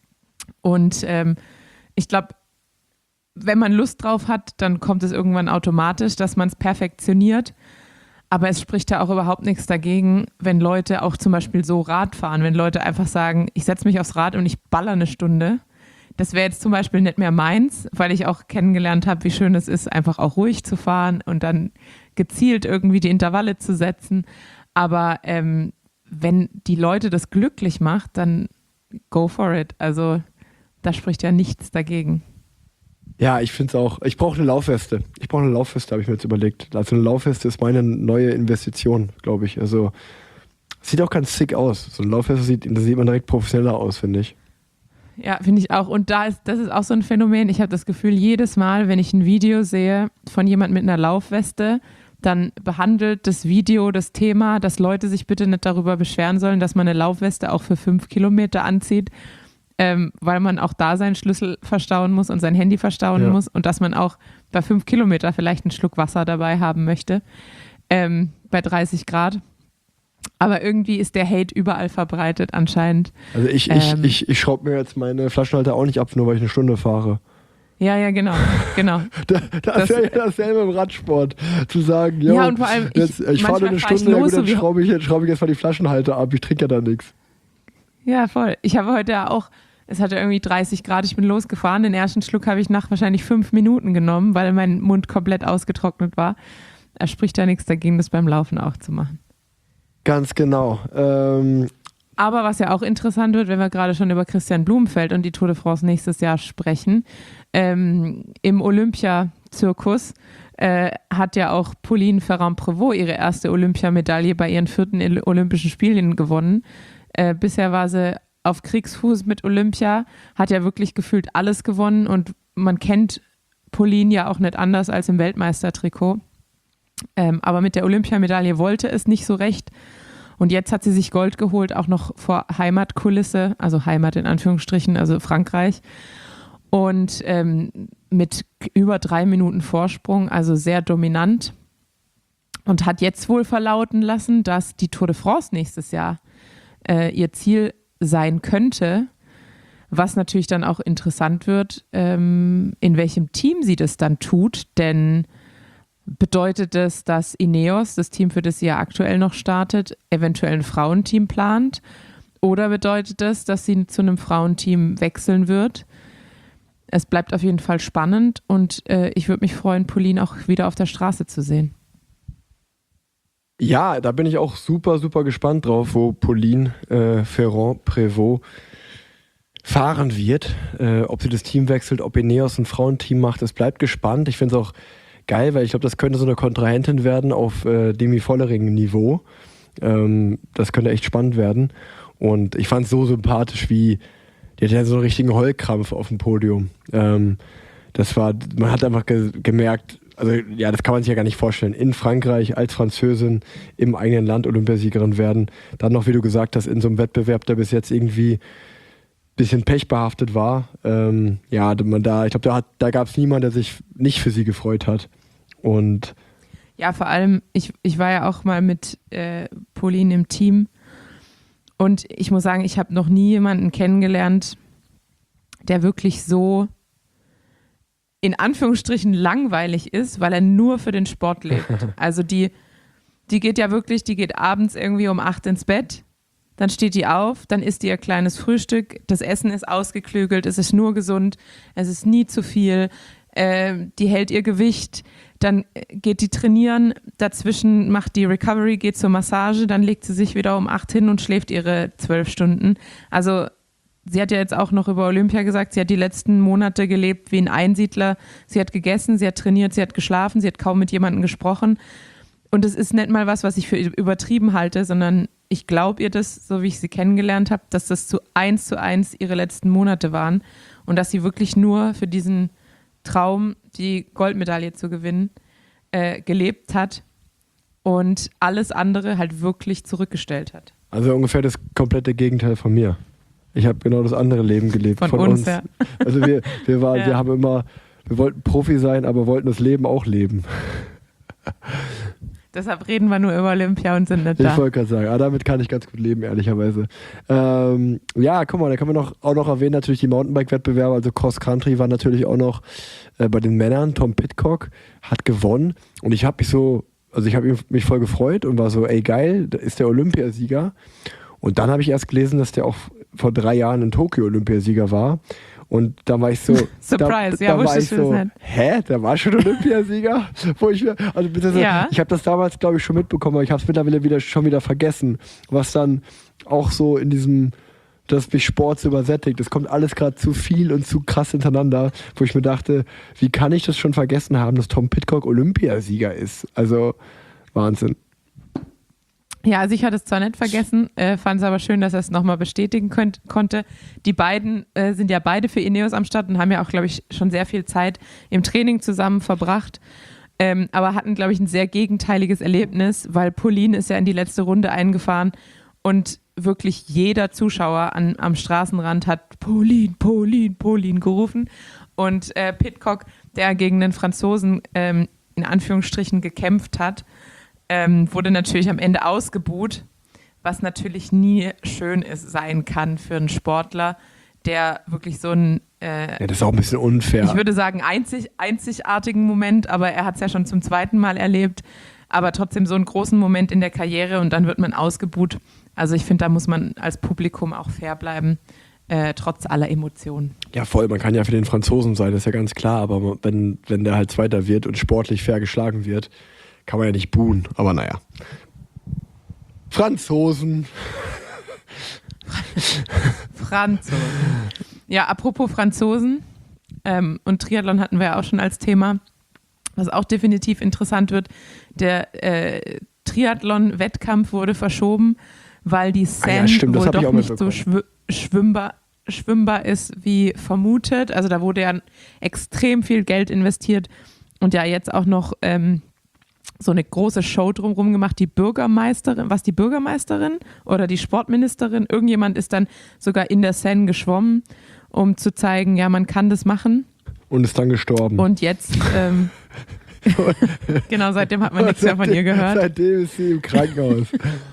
A: Und ich glaube, wenn man Lust drauf hat, dann kommt es irgendwann automatisch, dass man es perfektioniert. Aber es spricht ja auch überhaupt nichts dagegen, wenn Leute auch zum Beispiel so Rad fahren, wenn Leute einfach sagen, ich setze mich aufs Rad und ich baller eine Stunde. Das wäre jetzt zum Beispiel nicht mehr meins, weil ich auch kennengelernt habe, wie schön es ist, einfach auch ruhig zu fahren und dann gezielt irgendwie die Intervalle zu setzen. Aber wenn die Leute das glücklich macht, dann go for it. Also da spricht ja nichts dagegen.
B: Ja, ich finde es auch. Ich brauche eine Laufweste. Habe ich mir jetzt überlegt. Also eine Laufweste ist meine neue Investition, glaube ich. Also sieht auch ganz sick aus. So eine Laufweste sieht man direkt professioneller aus, finde ich.
A: Ja, finde ich auch. Und das ist auch so ein Phänomen. Ich habe das Gefühl, jedes Mal, wenn ich ein Video sehe von jemand mit einer Laufweste, dann behandelt das Video das Thema, dass Leute sich bitte nicht darüber beschweren sollen, dass man eine Laufweste auch für 5 Kilometer anzieht, weil man auch da seinen Schlüssel verstauen muss und sein Handy verstauen muss und dass man auch bei 5 Kilometer vielleicht einen Schluck Wasser dabei haben möchte, bei 30 Grad. Aber irgendwie ist der Hate überall verbreitet anscheinend.
B: Also ich schraube mir jetzt meine Flaschenhalter auch nicht ab, nur weil ich eine Stunde fahre.
A: Ja, genau.
B: Das ist ja dasselbe im Radsport. Zu sagen,
A: ja, und vor allem
B: ich fahre nur eine Stunde, ja gut, dann schraube ich jetzt mal die Flaschenhalter ab. Ich trinke ja da nichts. Ja,
A: voll. Ich habe heute ja auch, es hatte irgendwie 30 Grad, ich bin losgefahren. Den ersten Schluck habe ich nach wahrscheinlich 5 Minuten genommen, weil mein Mund komplett ausgetrocknet war. Da spricht ja nichts dagegen, das beim Laufen auch zu machen.
B: Ganz genau.
A: Aber was ja auch interessant wird, wenn wir gerade schon über Christian Blumenfeld und die Tour de France nächstes Jahr sprechen, im Olympiazirkus hat ja auch Pauline Ferrand-Prévot ihre erste Olympiamedaille bei ihren 4. Olympischen Spielen gewonnen. Bisher war sie auf Kriegsfuß mit Olympia, hat ja wirklich gefühlt alles gewonnen und man kennt Pauline ja auch nicht anders als im Weltmeistertrikot. Aber mit der Olympiamedaille wollte es nicht so recht. Und jetzt hat sie sich Gold geholt, auch noch vor Heimatkulisse, also Heimat in Anführungsstrichen, also Frankreich. Und mit über 3 Minuten Vorsprung, also sehr dominant. Und hat jetzt wohl verlauten lassen, dass die Tour de France nächstes Jahr ihr Ziel sein könnte. Was natürlich dann auch interessant wird, in welchem Team sie das dann tut. Denn bedeutet es, dass Ineos, das Team, für das sie ja aktuell noch startet, eventuell ein Frauenteam plant? Oder bedeutet es, dass sie zu einem Frauenteam wechseln wird? Es bleibt auf jeden Fall spannend und ich würde mich freuen, Pauline auch wieder auf der Straße zu sehen.
B: Ja, da bin ich auch super, super gespannt drauf, wo Pauline Ferrand-Prévot fahren wird. Ob sie das Team wechselt, ob Ineos ein Frauenteam macht, es bleibt gespannt. Ich finde es auch geil, weil ich glaube, das könnte so eine Kontrahentin werden auf Demi Vollering-Niveau. Das könnte echt spannend werden. Und ich fand es so sympathisch, wie die hatte ja so einen richtigen Heulkrampf auf dem Podium. Man hat einfach gemerkt, also ja, das kann man sich ja gar nicht vorstellen. In Frankreich als Französin im eigenen Land Olympiasiegerin werden. Dann noch, wie du gesagt hast, in so einem Wettbewerb, der bis jetzt irgendwie ein bisschen pechbehaftet war. Ich glaube, da gab es niemanden, der sich nicht für sie gefreut hat. Und
A: ja, vor allem, ich war ja auch mal mit Pauline im Team und ich muss sagen, ich habe noch nie jemanden kennengelernt, der wirklich so in Anführungsstrichen langweilig ist, weil er nur für den Sport lebt. Also die geht ja wirklich, die geht abends irgendwie um 8 ins Bett, dann steht die auf, dann isst die ihr kleines Frühstück, das Essen ist ausgeklügelt, es ist nur gesund, es ist nie zu viel. die hält ihr Gewicht, dann geht die trainieren, dazwischen macht die Recovery, geht zur Massage, dann legt sie sich wieder um 8 hin und schläft ihre 12 Stunden. Also sie hat ja jetzt auch noch über Olympia gesagt, sie hat die letzten Monate gelebt wie ein Einsiedler. Sie hat gegessen, sie hat trainiert, sie hat geschlafen, sie hat kaum mit jemandem gesprochen. Und es ist nicht mal was ich für übertrieben halte, sondern ich glaube ihr das, so wie ich sie kennengelernt habe, dass das zu 1:1 ihre letzten Monate waren und dass sie wirklich nur für diesen Traum, die Goldmedaille zu gewinnen, gelebt hat und alles andere halt wirklich zurückgestellt hat.
B: Also ungefähr das komplette Gegenteil von mir. Ich habe genau das andere Leben gelebt.
A: Von uns. Ja.
B: Also wir haben immer, wir wollten Profi sein, aber wollten das Leben auch leben.
A: Deshalb reden wir nur über Olympia und sind nicht da.
B: Ich wollte gerade sagen, damit kann ich ganz gut leben, ehrlicherweise. Ja, guck mal, da kann man auch noch erwähnen, natürlich die Mountainbike-Wettbewerbe, also Cross Country war natürlich auch noch bei den Männern. Tom Pidcock hat gewonnen und ich habe mich voll gefreut und war so, ey geil, da ist der Olympiasieger. Und dann habe ich erst gelesen, dass der auch vor 3 Jahren in Tokio Olympiasieger war. Und da war ich so,
A: Surprise,
B: da war ich so, der war schon Olympiasieger? Ich habe das damals, glaube ich, schon mitbekommen, aber ich habe es mittlerweile schon wieder vergessen, was dann auch so in diesem, dass mich Sport so übersättigt. Es kommt alles gerade zu viel und zu krass hintereinander, wo ich mir dachte, wie kann ich das schon vergessen haben, dass Tom Pidcock Olympiasieger ist? Also Wahnsinn.
A: Ja, also ich hatte es zwar nicht vergessen, fand es aber schön, dass er es nochmal bestätigen konnte. Die beiden sind ja beide für Ineos am Start und haben ja auch, glaube ich, schon sehr viel Zeit im Training zusammen verbracht, aber hatten, glaube ich, ein sehr gegenteiliges Erlebnis, weil Pauline ist ja in die letzte Runde eingefahren und wirklich jeder Zuschauer am Straßenrand hat Pauline, Pauline, Pauline gerufen und Pidcock, der gegen den Franzosen in Anführungsstrichen gekämpft hat, wurde natürlich am Ende ausgebuht, was natürlich nie schön sein kann für einen Sportler, der wirklich so einen
B: ja, das ist auch ein bisschen unfair.
A: Ich würde sagen einzigartigen Moment, aber er hat es ja schon zum 2. Mal erlebt, aber trotzdem so einen großen Moment in der Karriere und dann wird man ausgebuht. Also ich finde, da muss man als Publikum auch fair bleiben, trotz aller Emotionen.
B: Ja voll, man kann ja für den Franzosen sein, das ist ja ganz klar, aber wenn der halt Zweiter wird und sportlich fair geschlagen wird, kann man ja nicht buhen, aber naja. Franzosen.
A: Ja, apropos Franzosen und Triathlon hatten wir ja auch schon als Thema, was auch definitiv interessant wird. Der Triathlon-Wettkampf wurde verschoben, weil die Seine wohl doch nicht so schwimmbar ist wie vermutet. Also da wurde ja extrem viel Geld investiert und ja jetzt auch noch so eine große Show drumherum gemacht. Die Bürgermeisterin oder die Sportministerin, irgendjemand ist dann sogar in der Seine geschwommen, um zu zeigen, ja, man kann das machen.
B: Und ist dann gestorben.
A: Und jetzt, genau, seitdem hat man nichts mehr von ihr gehört.
B: Seitdem ist sie im Krankenhaus.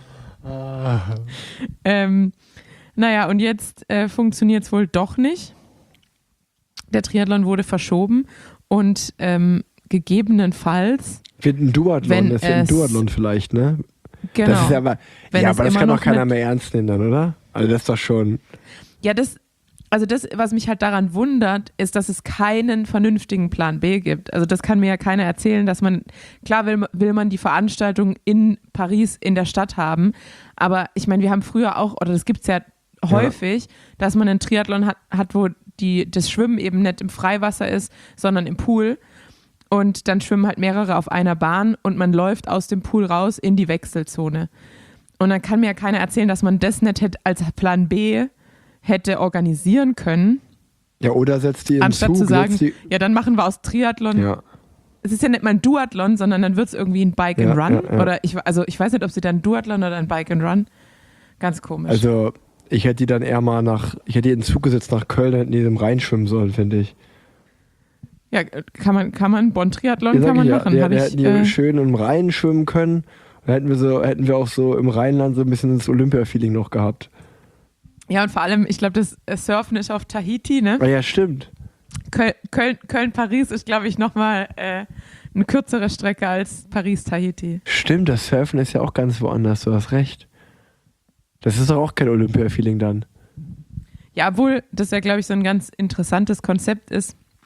A: Naja, und jetzt funktioniert es wohl doch nicht. Der Triathlon wurde verschoben und gegebenenfalls
B: wird ein Duathlon, das wird ein Duathlon vielleicht, ne?
A: Genau.
B: Das ist aber das kann doch keiner mehr ernst nehmen dann, oder? Also das ist doch schon...
A: Ja, das, was mich halt daran wundert, ist, dass es keinen vernünftigen Plan B gibt. Also das kann mir ja keiner erzählen, dass man, klar will man die Veranstaltung in Paris in der Stadt haben, aber ich meine, wir haben früher auch, oder das gibt es ja häufig, dass man einen Triathlon hat, wo das Schwimmen eben nicht im Freiwasser ist, sondern im Pool. Und dann schwimmen halt mehrere auf einer Bahn und man läuft aus dem Pool raus in die Wechselzone. Und dann kann mir ja keiner erzählen, dass man das nicht als Plan B hätte organisieren können.
B: Ja, oder setzt die in
A: anstatt
B: Zug.
A: Zu sagen, ja, dann machen wir aus Triathlon. Ja. Es ist ja nicht mal ein Duathlon, sondern dann wird es irgendwie ein Bike and Run. Ja. Oder ich weiß nicht, ob sie dann ein Duathlon oder ein Bike and Run. Ganz komisch.
B: Also ich hätte die dann eher mal ich hätte die in den Zug gesetzt nach Köln, hätten die im Rhein schwimmen sollen, finde ich.
A: Ja, kann man Bonn-Triathlon kann man machen.
B: Ja, hätten die schön im Rhein schwimmen können. Dann hätten wir auch so im Rheinland so ein bisschen das Olympia-Feeling noch gehabt.
A: Ja, und vor allem, ich glaube, das Surfen ist auf Tahiti, ne?
B: Ja, stimmt.
A: Köln-Paris ist, glaube ich, nochmal eine kürzere Strecke als Paris-Tahiti.
B: Stimmt, das Surfen ist ja auch ganz woanders, du hast recht. Das ist doch auch kein Olympia-Feeling dann.
A: Ja, obwohl das ja, glaube ich, so ein ganz interessantes Konzept ist,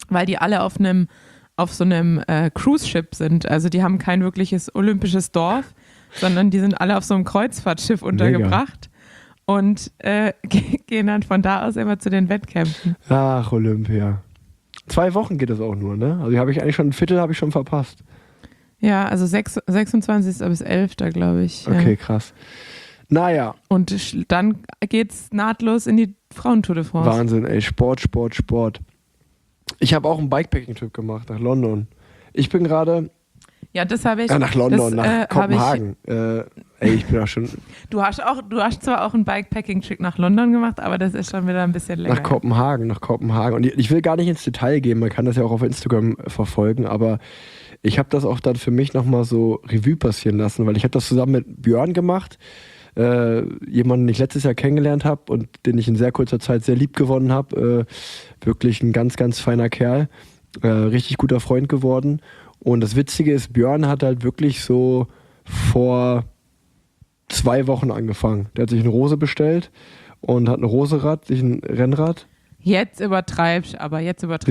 A: weil die alle auf so einem Cruise-Ship sind. Also die haben kein wirkliches olympisches Dorf, sondern die sind alle auf so einem Kreuzfahrtschiff untergebracht und gehen dann von da aus immer zu den Wettkämpfen.
B: Ach, Olympia. 2 Wochen geht das auch nur, ne? Also habe ich eigentlich schon ein Viertel habe ich schon verpasst.
A: Ja, also 26. bis 11. glaube ich.
B: Okay, krass. Naja.
A: Und dann geht's nahtlos in die Frauentour de France.
B: Wahnsinn, ey. Sport. Ich habe auch einen Bikepacking-Trip gemacht nach London. Ich bin gerade...
A: Ja, das habe ich...
B: nach London, nach Kopenhagen. Ich bin auch schon...
A: Du hast zwar auch einen Bikepacking-Trip nach London gemacht, aber das ist schon wieder ein bisschen länger.
B: Nach Kopenhagen. Und ich will gar nicht ins Detail gehen, man kann das ja auch auf Instagram verfolgen, aber ich habe das auch dann für mich nochmal so Revue passieren lassen, weil ich habe das zusammen mit Björn gemacht, jemanden, den ich letztes Jahr kennengelernt habe und den ich in sehr kurzer Zeit sehr lieb gewonnen habe. Wirklich ein ganz, ganz feiner Kerl. Richtig guter Freund geworden. Und das Witzige ist, Björn hat halt wirklich so vor 2 Wochen angefangen. Der hat sich eine Rose bestellt und hat ein Roserad, sich ein Rennrad.
A: Jetzt übertreibst aber.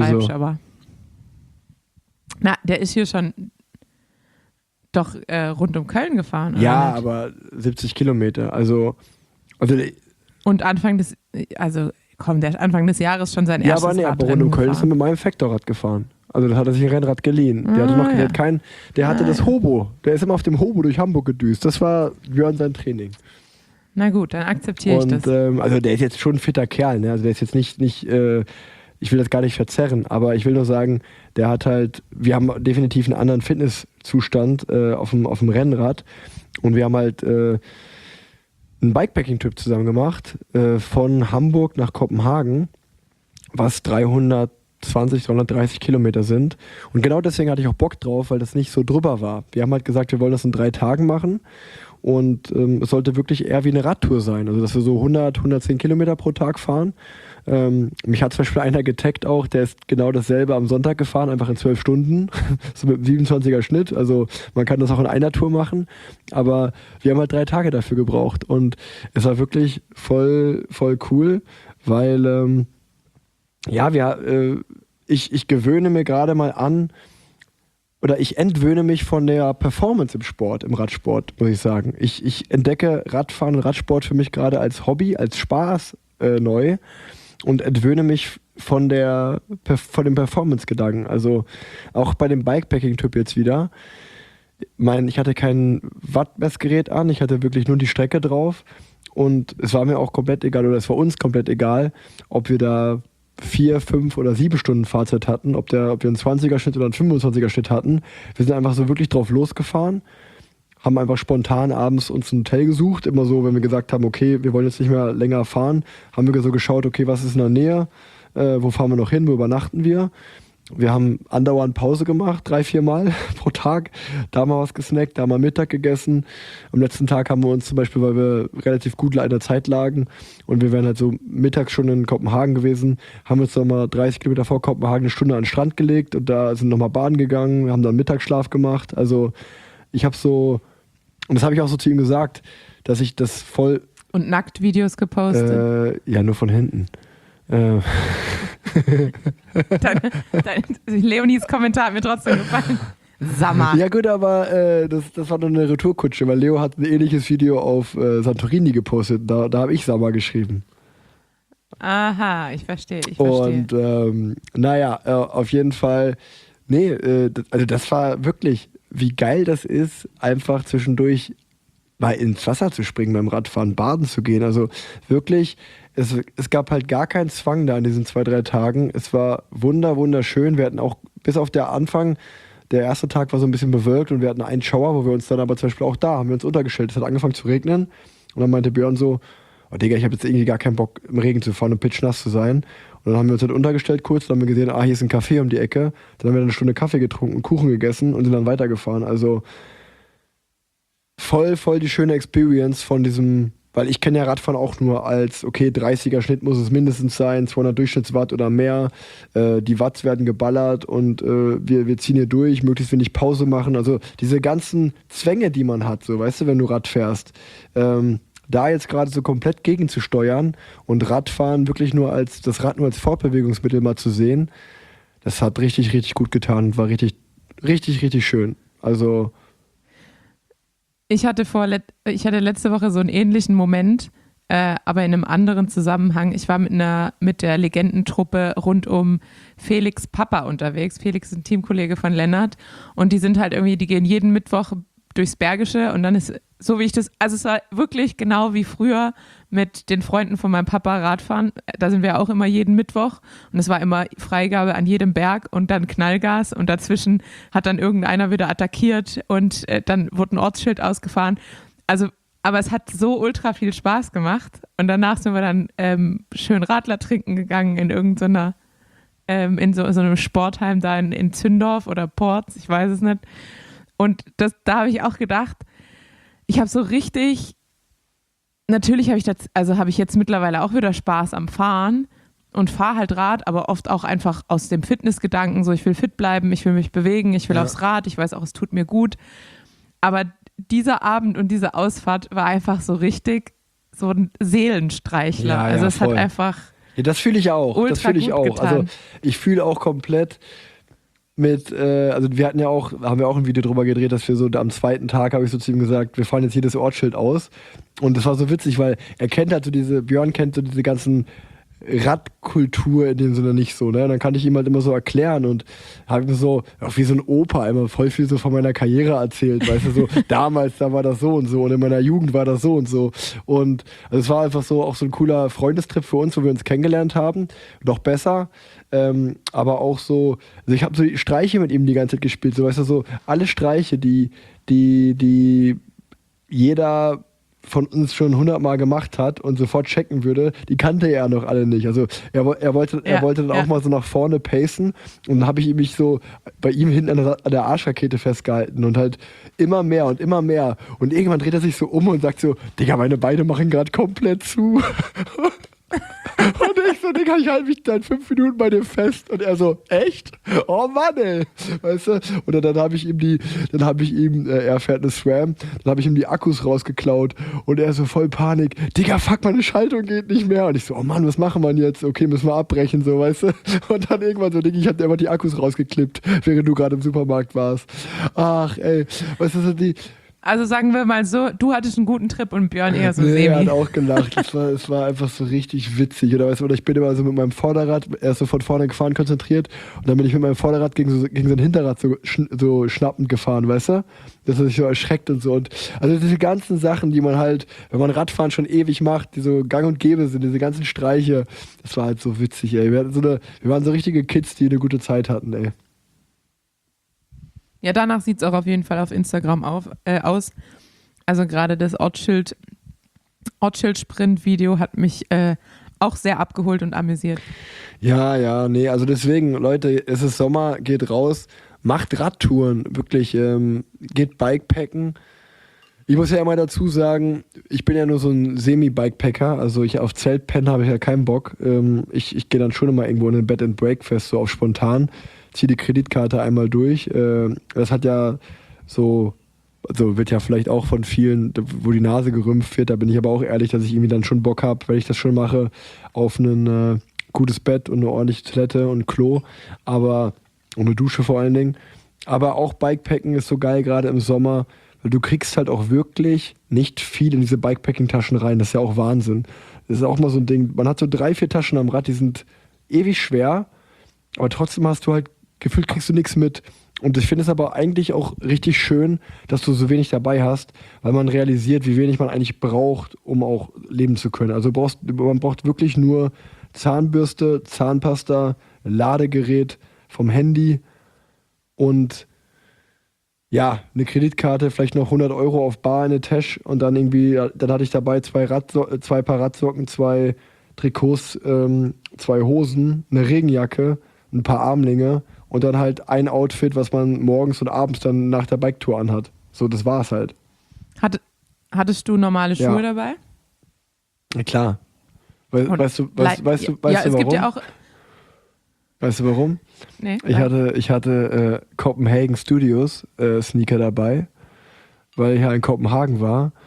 A: Na, der ist hier schon doch rund um Köln gefahren, oder?
B: Ja,
A: nicht?
B: aber 70 Kilometer. Also
A: und Anfang des Jahres schon sein erstes Radrennen
B: aber rund um Köln ist er mit meinem Vektorrad gefahren. Also da hat er sich ein Rennrad geliehen. Der hatte das Hobo. Der ist immer auf dem Hobo durch Hamburg gedüst. Das war Björn sein Training.
A: Na gut, dann akzeptiere ich das.
B: Also der ist jetzt schon ein fitter Kerl. Ne? Also der ist jetzt nicht ich will das gar nicht verzerren, aber ich will nur sagen, wir haben definitiv einen anderen Fitnesszustand auf dem Rennrad und wir haben halt einen Bikepacking-Trip zusammen gemacht von Hamburg nach Kopenhagen, was 330 Kilometer sind. Und genau deswegen hatte ich auch Bock drauf, weil das nicht so drüber war. Wir haben halt gesagt, wir wollen das in 3 Tagen machen und es sollte wirklich eher wie eine Radtour sein, also dass wir so 110 Kilometer pro Tag fahren. Mich hat zum Beispiel einer getaggt auch, der ist genau dasselbe am Sonntag gefahren, einfach in 12 Stunden, so mit einem 27er Schnitt. Also man kann das auch in einer Tour machen, aber wir haben halt 3 Tage dafür gebraucht und es war wirklich voll cool, weil ich gewöhne mir gerade mal an, oder ich entwöhne mich von der Performance im Radsport, muss ich sagen. Ich entdecke Radfahren und Radsport für mich gerade als Hobby, als Spaß neu und entwöhne mich von dem Performance-Gedanken. Also auch bei dem Bikepacking-Typ jetzt wieder. Ich hatte kein Wattmessgerät an, ich hatte wirklich nur die Strecke drauf und es war mir auch komplett egal, oder es war uns komplett egal, ob wir da 4, 5 oder 7 Stunden Fahrzeit hatten, ob wir einen 20er-Schnitt oder einen 25er-Schnitt hatten. Wir sind einfach so wirklich drauf losgefahren, haben einfach spontan abends uns ein Hotel gesucht. Immer so, wenn wir gesagt haben, okay, wir wollen jetzt nicht mehr länger fahren, haben wir so geschaut, okay, was ist in der Nähe, wo fahren wir noch hin, wo übernachten wir. Wir haben andauernd Pause gemacht, 3, 4 Mal pro Tag. Da mal was gesnackt, da mal Mittag gegessen. Am letzten Tag haben wir uns zum Beispiel, weil wir relativ gut in der Zeit lagen und wir wären halt so mittags schon in Kopenhagen gewesen, haben wir uns nochmal 30 Kilometer vor Kopenhagen eine Stunde an den Strand gelegt und da sind nochmal baden gegangen, haben dann Mittagsschlaf gemacht. Also ich habe so, und das habe ich auch so zu ihm gesagt, dass ich das voll...
A: Und Nacktvideos gepostet?
B: Ja, nur von hinten.
A: Leonies Kommentar hat mir trotzdem gefallen. Sammer.
B: Ja gut, aber das war nur eine Retourkutsche, weil Leo hat ein ähnliches Video auf Santorini gepostet. Da habe ich Sammer geschrieben.
A: Aha, ich verstehe.
B: Und auf jeden Fall, also das war wirklich, wie geil das ist, einfach zwischendurch mal ins Wasser zu springen beim Radfahren, baden zu gehen. Also wirklich, es gab halt gar keinen Zwang da an diesen 2, 3 Tagen. Es war wunderschön. Wir hatten auch bis auf der Anfang, der erste Tag war so ein bisschen bewölkt und wir hatten einen Schauer, wo wir uns dann aber zum Beispiel auch da haben wir uns untergestellt. Es hat angefangen zu regnen und dann meinte Björn so, oh Digga, ich habe jetzt irgendwie gar keinen Bock im Regen zu fahren und pitschnass zu sein. Und dann haben wir uns halt untergestellt kurz, dann haben wir gesehen, hier ist ein Café um die Ecke. Dann haben wir eine Stunde Kaffee getrunken, Kuchen gegessen und sind dann weitergefahren. Also voll die schöne Experience von diesem, weil ich kenne ja Radfahren auch nur als, okay, 30er Schnitt muss es mindestens sein, 200 Durchschnittswatt oder mehr, die Watts werden geballert und wir ziehen hier durch, möglichst wenig Pause machen, also diese ganzen Zwänge, die man hat, so, weißt du, wenn du Rad fährst, da jetzt gerade so komplett gegenzusteuern und Radfahren wirklich das Rad nur als Fortbewegungsmittel mal zu sehen, es hat richtig, richtig gut getan und war richtig, richtig, richtig schön. Also
A: Ich hatte letzte Woche so einen ähnlichen Moment, aber in einem anderen Zusammenhang. Ich war mit der Legendentruppe rund um Felix Papa unterwegs. Felix ist ein Teamkollege von Lennart und die gehen jeden Mittwoch durchs Bergische und dann ist, so wie ich das, also es war wirklich genau wie früher mit den Freunden von meinem Papa Radfahren. Da sind wir auch immer jeden Mittwoch und es war immer Freigabe an jedem Berg und dann Knallgas und dazwischen hat dann irgendeiner wieder attackiert und dann wurde ein Ortsschild ausgefahren. Also, aber es hat so ultra viel Spaß gemacht und danach sind wir dann schön Radler trinken gegangen in irgendeiner, in so einem Sportheim da in Zündorf oder Porz, ich weiß es nicht. Und da habe ich auch gedacht, ich habe so richtig, natürlich habe ich jetzt mittlerweile auch wieder Spaß am Fahren und fahre halt Rad, aber oft auch einfach aus dem Fitnessgedanken, so ich will fit bleiben, ich will mich bewegen, ich will aufs Rad, ich weiß auch, es tut mir gut. Aber dieser Abend und diese Ausfahrt war einfach so richtig so ein Seelenstreichler.
B: Ja,
A: also es
B: voll.
A: hat einfach
B: ja, das fühle ich auch.
A: ultra
B: Das fühle ich
A: gut
B: auch.
A: getan.
B: Also ich fühle auch komplett mit, also wir hatten ja auch, haben wir auch ein Video drüber gedreht, dass wir so am zweiten Tag, habe ich so zu ihm gesagt, wir fahren jetzt hier das Ortsschild aus. Und das war so witzig, weil Björn kennt so diese ganzen Radkultur in dem Sinne nicht so, ne? Und dann kann ich ihm halt immer so erklären und habe ihm so, auch wie so ein Opa, immer voll viel so von meiner Karriere erzählt, weißt du, so, damals, da war das so und so und in meiner Jugend war das so und so. Und also es war einfach so auch so ein cooler Freundestrip für uns, wo wir uns kennengelernt haben, noch besser. Aber auch so, also ich habe so die Streiche mit ihm die ganze Zeit gespielt, so weißt du, so alle Streiche, die jeder von uns schon 100-mal gemacht hat und sofort checken würde, die kannte er noch alle nicht. Also er wollte dann auch mal so nach vorne pacen und dann habe ich mich so bei ihm hinten an der Arschrakete festgehalten und halt immer mehr und immer mehr. Und irgendwann dreht er sich so um und sagt so, Digga, meine Beine machen gerade komplett zu. Und ich so, Digga, ich halte mich seit 5 Minuten bei dir fest. Und er so, echt? Oh Mann, ey. Weißt du? Und dann habe ich ihm, er fährt eine SRAM, dann habe ich ihm die Akkus rausgeklaut und er so voll Panik, Digga, fuck, meine Schaltung geht nicht mehr. Und ich so, oh Mann, was machen wir denn jetzt? Okay, müssen wir abbrechen, so, weißt du? Und dann irgendwann so, Digga, ich habe dir einfach die Akkus rausgeklippt, während du gerade im Supermarkt warst. Ach, ey, weißt du,
A: Also sagen wir mal so, du hattest einen guten Trip und Björn eher so semi.
B: Er hat auch gelacht. Es war einfach so richtig witzig. Oder ich bin immer so mit meinem Vorderrad, erst so von vorne gefahren, konzentriert. Und dann bin ich mit meinem Vorderrad gegen sein Hinterrad so schnappend gefahren, weißt du? Dass er sich so erschreckt und so. Und also diese ganzen Sachen, die man halt, wenn man Radfahren schon ewig macht, die so gang und gäbe sind, diese ganzen Streiche, das war halt so witzig, ey. Wir waren so richtige Kids, die eine gute Zeit hatten, ey.
A: Ja, danach sieht es auch auf jeden Fall auf Instagram aus. Also gerade das Ortsschild-Sprint-Video hat mich auch sehr abgeholt und amüsiert.
B: Ja, nee, also deswegen, Leute, es ist Sommer, geht raus, macht Radtouren, wirklich, geht Bikepacken. Ich muss ja immer dazu sagen, ich bin ja nur so ein Semi-Bikepacker, also auf Zeltpennen habe ich ja keinen Bock. Ich gehe dann schon immer irgendwo in ein Bed and Breakfast, so auf spontan, ziehe die Kreditkarte einmal durch. Das hat ja so, also wird ja vielleicht auch von vielen, wo die Nase gerümpft wird, da bin ich aber auch ehrlich, dass ich irgendwie dann schon Bock habe, wenn ich das schon mache, auf ein gutes Bett und eine ordentliche Toilette und Klo, und eine Dusche vor allen Dingen. Aber auch Bikepacken ist so geil, gerade im Sommer, weil du kriegst halt auch wirklich nicht viel in diese Bikepacking-Taschen rein. Das ist ja auch Wahnsinn. Das ist auch mal so ein Ding. Man hat so 3-4 Taschen am Rad, die sind ewig schwer, aber trotzdem hast du halt gefühlt, kriegst du nichts mit. Und ich finde es aber eigentlich auch richtig schön, dass du so wenig dabei hast, weil man realisiert, wie wenig man eigentlich braucht, um auch leben zu können. Also man braucht wirklich nur Zahnbürste, Zahnpasta, Ladegerät vom Handy und ja, eine Kreditkarte, vielleicht noch 100 Euro auf Bar in der Tasche und dann dann hatte ich dabei 2 Paar Radsocken, 2 Trikots, 2 Hosen, eine Regenjacke, ein paar Armlinge und dann halt ein Outfit, was man morgens und abends dann nach der Biketour anhat. So, das war's halt.
A: Hattest du normale Schuhe dabei?
B: Ja, klar. Weißt du
A: es
B: warum?
A: Gibt ja auch.
B: Weißt du warum?
A: Nee,
B: ich hatte Copenhagen Studios Sneaker dabei, weil ich ja in Kopenhagen war.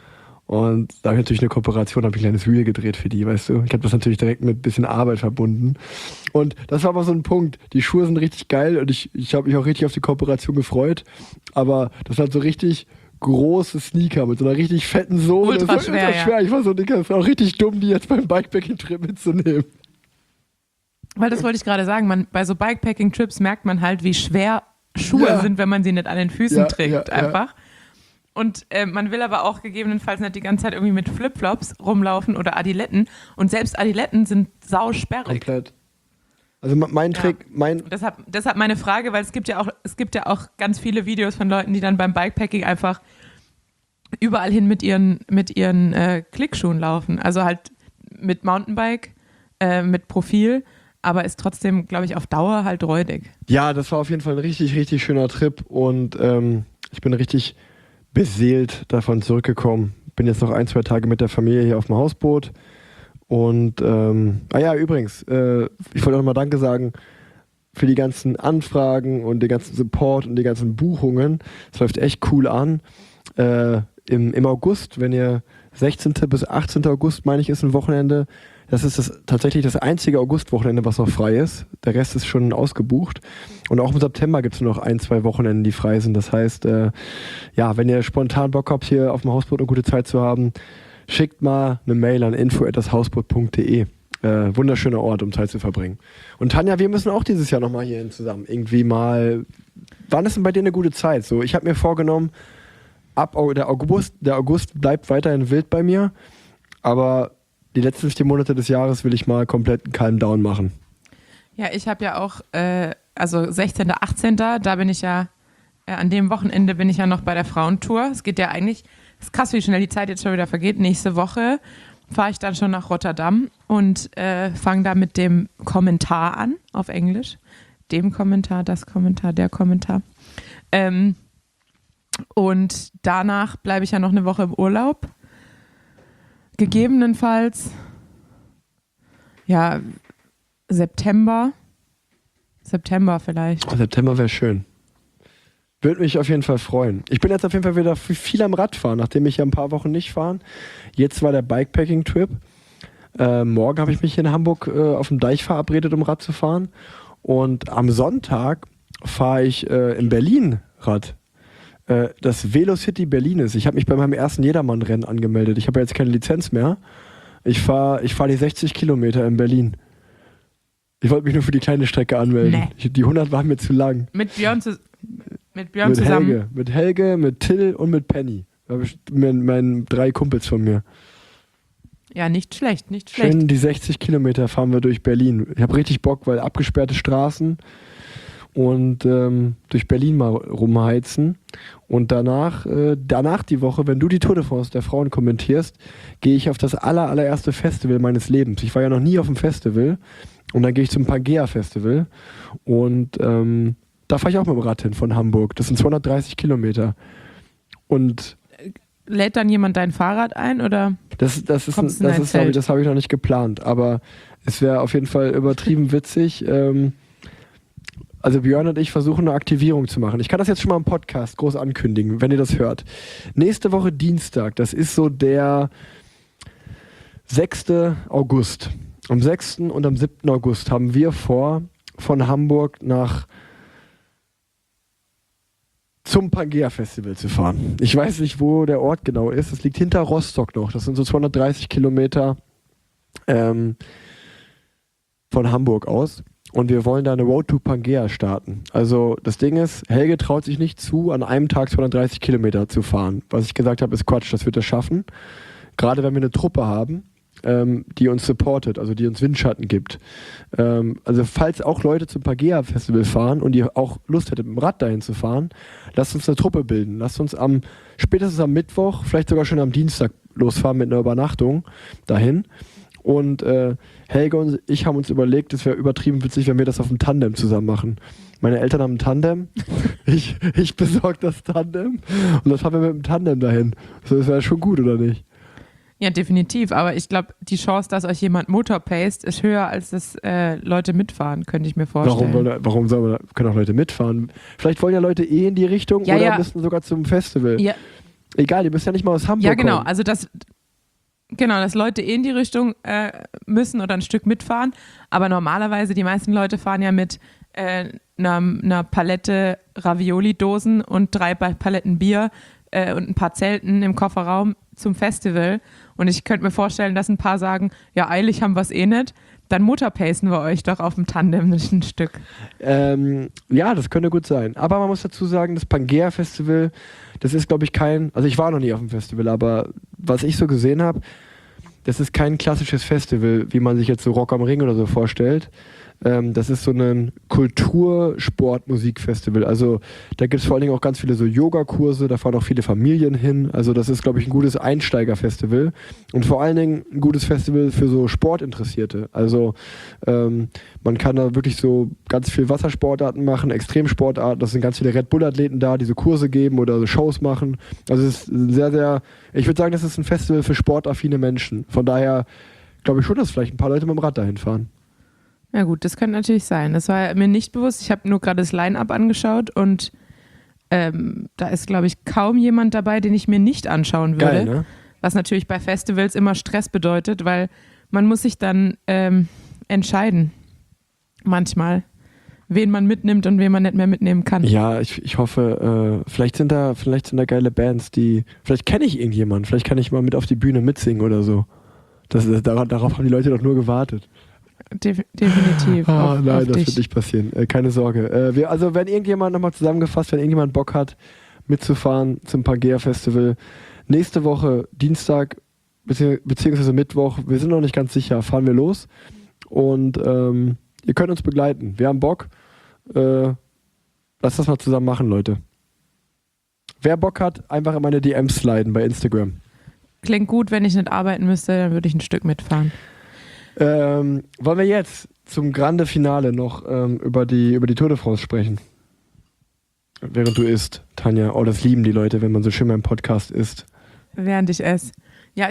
B: Und da habe ich natürlich eine Kooperation, habe ich ein kleines Reel gedreht für die, weißt du. Ich habe das natürlich direkt mit ein bisschen Arbeit verbunden. Und das war aber so ein Punkt. Die Schuhe sind richtig geil und ich habe mich auch richtig auf die Kooperation gefreut. Aber das hat so richtig große Sneaker mit so einer richtig fetten Sohle.
A: Ultra schwer,
B: ja. Ich war so, Digga, das war auch richtig dumm, die jetzt beim Bikepacking-Trip mitzunehmen.
A: Weil das wollte ich gerade sagen, bei so Bikepacking-Trips merkt man halt, wie schwer Schuhe sind, wenn man sie nicht an den Füßen trägt einfach. Und man will aber auch gegebenenfalls nicht die ganze Zeit irgendwie mit Flipflops rumlaufen oder Adiletten. Und selbst Adiletten sind sausperrig.
B: Komplett. Also mein Trick,
A: Deshalb meine Frage, weil es gibt ja auch ganz viele Videos von Leuten, die dann beim Bikepacking einfach überall hin mit ihren Klickschuhen laufen. Also halt mit Mountainbike, mit Profil, aber ist trotzdem, glaube ich, auf Dauer halt räudig.
B: Ja, das war auf jeden Fall ein richtig, richtig schöner Trip und ich bin richtig beseelt davon zurückgekommen. Bin jetzt noch 1-2 Tage mit der Familie hier auf dem Hausboot. Und übrigens, ich wollte auch mal Danke sagen für die ganzen Anfragen und den ganzen Support und die ganzen Buchungen. Es läuft echt cool an. Im August, wenn ihr 16. bis 18. August, meine ich, ist ein Wochenende. Das ist tatsächlich das einzige Augustwochenende, was noch frei ist. Der Rest ist schon ausgebucht. Und auch im September gibt es nur noch 1-2 Wochenenden, die frei sind. Das heißt, wenn ihr spontan Bock habt, hier auf dem Hausboot eine gute Zeit zu haben, schickt mal eine Mail an info@dashausboot.de. Wunderschöner Ort, um Zeit zu verbringen. Und Tanja, wir müssen auch dieses Jahr nochmal hierhin zusammen. Irgendwie mal. Wann ist denn bei dir eine gute Zeit? So, ich habe mir vorgenommen, der August bleibt weiterhin wild bei mir, aber die letzten 4 Monate des Jahres will ich mal komplett einen Calm Down machen.
A: Ja, ich habe ja auch, 16., 18., da bin ich ja, an dem Wochenende bin ich ja noch bei der Frauentour. Es geht ja eigentlich, es ist krass, wie schnell die Zeit jetzt schon wieder vergeht. Nächste Woche fahre ich dann schon nach Rotterdam und fange da mit dem Kommentar an, auf Englisch. Dem Kommentar, das Kommentar, der Kommentar. Und danach bleibe ich ja noch eine Woche im Urlaub. Gegebenenfalls, September vielleicht.
B: September wäre schön. Würde mich auf jeden Fall freuen. Ich bin jetzt auf jeden Fall wieder viel am Radfahren, nachdem ich ja ein paar Wochen nicht fahren. Jetzt war der Bikepacking-Trip. Morgen habe ich mich in Hamburg auf dem Deich verabredet, um Rad zu fahren. Und am Sonntag fahre ich in Berlin Rad. Das Velocity Berlin ist. Ich habe mich bei meinem ersten Jedermann-Rennen angemeldet. Ich habe ja jetzt keine Lizenz mehr. Ich fahr die 60 Kilometer in Berlin. Ich wollte mich nur für die kleine Strecke anmelden.
A: Nee.
B: Die 100 waren mir zu lang.
A: Mit Björn zusammen?
B: Mit Helge, mit Till und mit Penny. Meinen 3 Kumpels von mir.
A: Ja, nicht schlecht.
B: Schön die 60 Kilometer fahren wir durch Berlin. Ich habe richtig Bock, weil abgesperrte Straßen und durch Berlin mal rumheizen. Und danach die Woche, wenn du die Tour de France der Frauen kommentierst, gehe ich auf das allererste Festival meines Lebens. Ich war ja noch nie auf dem Festival. Und dann gehe ich zum Pangea-Festival. Und da fahre ich auch mit dem Rad hin von Hamburg. Das sind 230 Kilometer. Und
A: lädt dann jemand dein Fahrrad ein oder?
B: Das habe ich noch nicht geplant. Aber es wäre auf jeden Fall übertrieben witzig. Also Björn und ich versuchen eine Aktivierung zu machen. Ich kann das jetzt schon mal im Podcast groß ankündigen, wenn ihr das hört. Nächste Woche Dienstag, das ist so der 6. August. Am 6. und am 7. August haben wir vor, von Hamburg zum Pangea-Festival zu fahren. Ich weiß nicht, wo der Ort genau ist. Es liegt hinter Rostock noch. Das sind so 230 Kilometer von Hamburg aus. Und wir wollen da eine Road to Pangea starten. Also das Ding ist, Helge traut sich nicht zu, an einem Tag 230 Kilometer zu fahren. Was ich gesagt habe, ist Quatsch, das wird er schaffen. Gerade wenn wir eine Truppe haben, die uns supportet, also die uns Windschatten gibt. Also falls auch Leute zum Pangea-Festival fahren und ihr auch Lust hättet, mit dem Rad dahin zu fahren, lasst uns eine Truppe bilden. Lasst uns spätestens am Mittwoch, vielleicht sogar schon am Dienstag losfahren mit einer Übernachtung dahin. Und Helge und ich haben uns überlegt, es wäre übertrieben witzig, wenn wir das auf dem Tandem zusammen machen. Meine Eltern haben ein Tandem, ich besorge das Tandem und dann fahren wir mit dem Tandem dahin. So, das wäre schon gut, oder nicht?
A: Ja, definitiv. Aber ich glaube, die Chance, dass euch jemand Motorpaced, ist höher, als dass Leute mitfahren, könnte ich mir vorstellen.
B: Können auch Leute mitfahren? Vielleicht wollen ja Leute in die Richtung oder müssen sogar zum Festival.
A: Ja.
B: Egal, die müssen ja nicht mal aus Hamburg
A: Ja, genau.
B: kommen.
A: Also dass Leute in die Richtung müssen oder ein Stück mitfahren. Aber normalerweise, die meisten Leute fahren ja mit einer Palette Ravioli-Dosen und 3 Paletten Bier und ein paar Zelten im Kofferraum zum Festival. Und ich könnte mir vorstellen, dass ein paar sagen, ja, eilig haben wir es eh nicht. Dann mutterpacen wir euch doch auf dem Tandem ein Stück.
B: Ja, das könnte gut sein. Aber man muss dazu sagen, das Pangea-Festival, das ist, glaube ich, also ich war noch nie auf dem Festival, aber was ich so gesehen habe, das ist kein klassisches Festival, wie man sich jetzt so Rock am Ring oder so vorstellt. Das ist so ein Kultursport-Musikfestival. Also da gibt es vor allen Dingen auch ganz viele so Yogakurse, da fahren auch viele Familien hin. Also das ist, glaube ich, ein gutes Einsteigerfestival und vor allen Dingen ein gutes Festival für so Sportinteressierte. Also man kann da wirklich so ganz viel Wassersportarten machen, Extremsportarten. Das sind ganz viele Red Bull-Athleten da, die so Kurse geben oder so Shows machen. Also es ist sehr, sehr, ich würde sagen, das ist ein Festival für sportaffine Menschen. Von daher glaube ich schon, dass vielleicht ein paar Leute mit dem Rad dahin fahren.
A: Ja gut, das könnte natürlich sein. Das war mir nicht bewusst. Ich habe nur gerade das Line-Up angeschaut und da ist, glaube ich, kaum jemand dabei, den ich mir nicht anschauen würde.
B: Geil, ne?
A: Was natürlich bei Festivals immer Stress bedeutet, weil man muss sich dann entscheiden, manchmal, wen man mitnimmt und wen man nicht mehr mitnehmen kann.
B: Ja, ich hoffe, vielleicht sind da geile Bands, vielleicht kenne ich irgendjemanden, vielleicht kann ich mal mit auf die Bühne mitsingen oder so. Darauf haben die Leute doch nur gewartet.
A: Definitiv.
B: Nein, das
A: dich.
B: wird nicht passieren. Keine Sorge. Also wenn irgendjemand nochmal zusammengefasst, wenn irgendjemand Bock hat, mitzufahren zum Pangea Festival, nächste Woche, Dienstag beziehungsweise Mittwoch, wir sind noch nicht ganz sicher, fahren wir los und ihr könnt uns begleiten. Wir haben Bock. Lasst das mal zusammen machen, Leute. Wer Bock hat, einfach in meine DMs sliden bei Instagram.
A: Klingt gut, wenn ich nicht arbeiten müsste, dann würde ich ein Stück mitfahren.
B: Wollen wir jetzt zum Grande Finale noch über die Tour de France sprechen? Während du isst, Tanja. Oh, das lieben die Leute, wenn man so schön beim Podcast isst.
A: Während ich esse. Ja,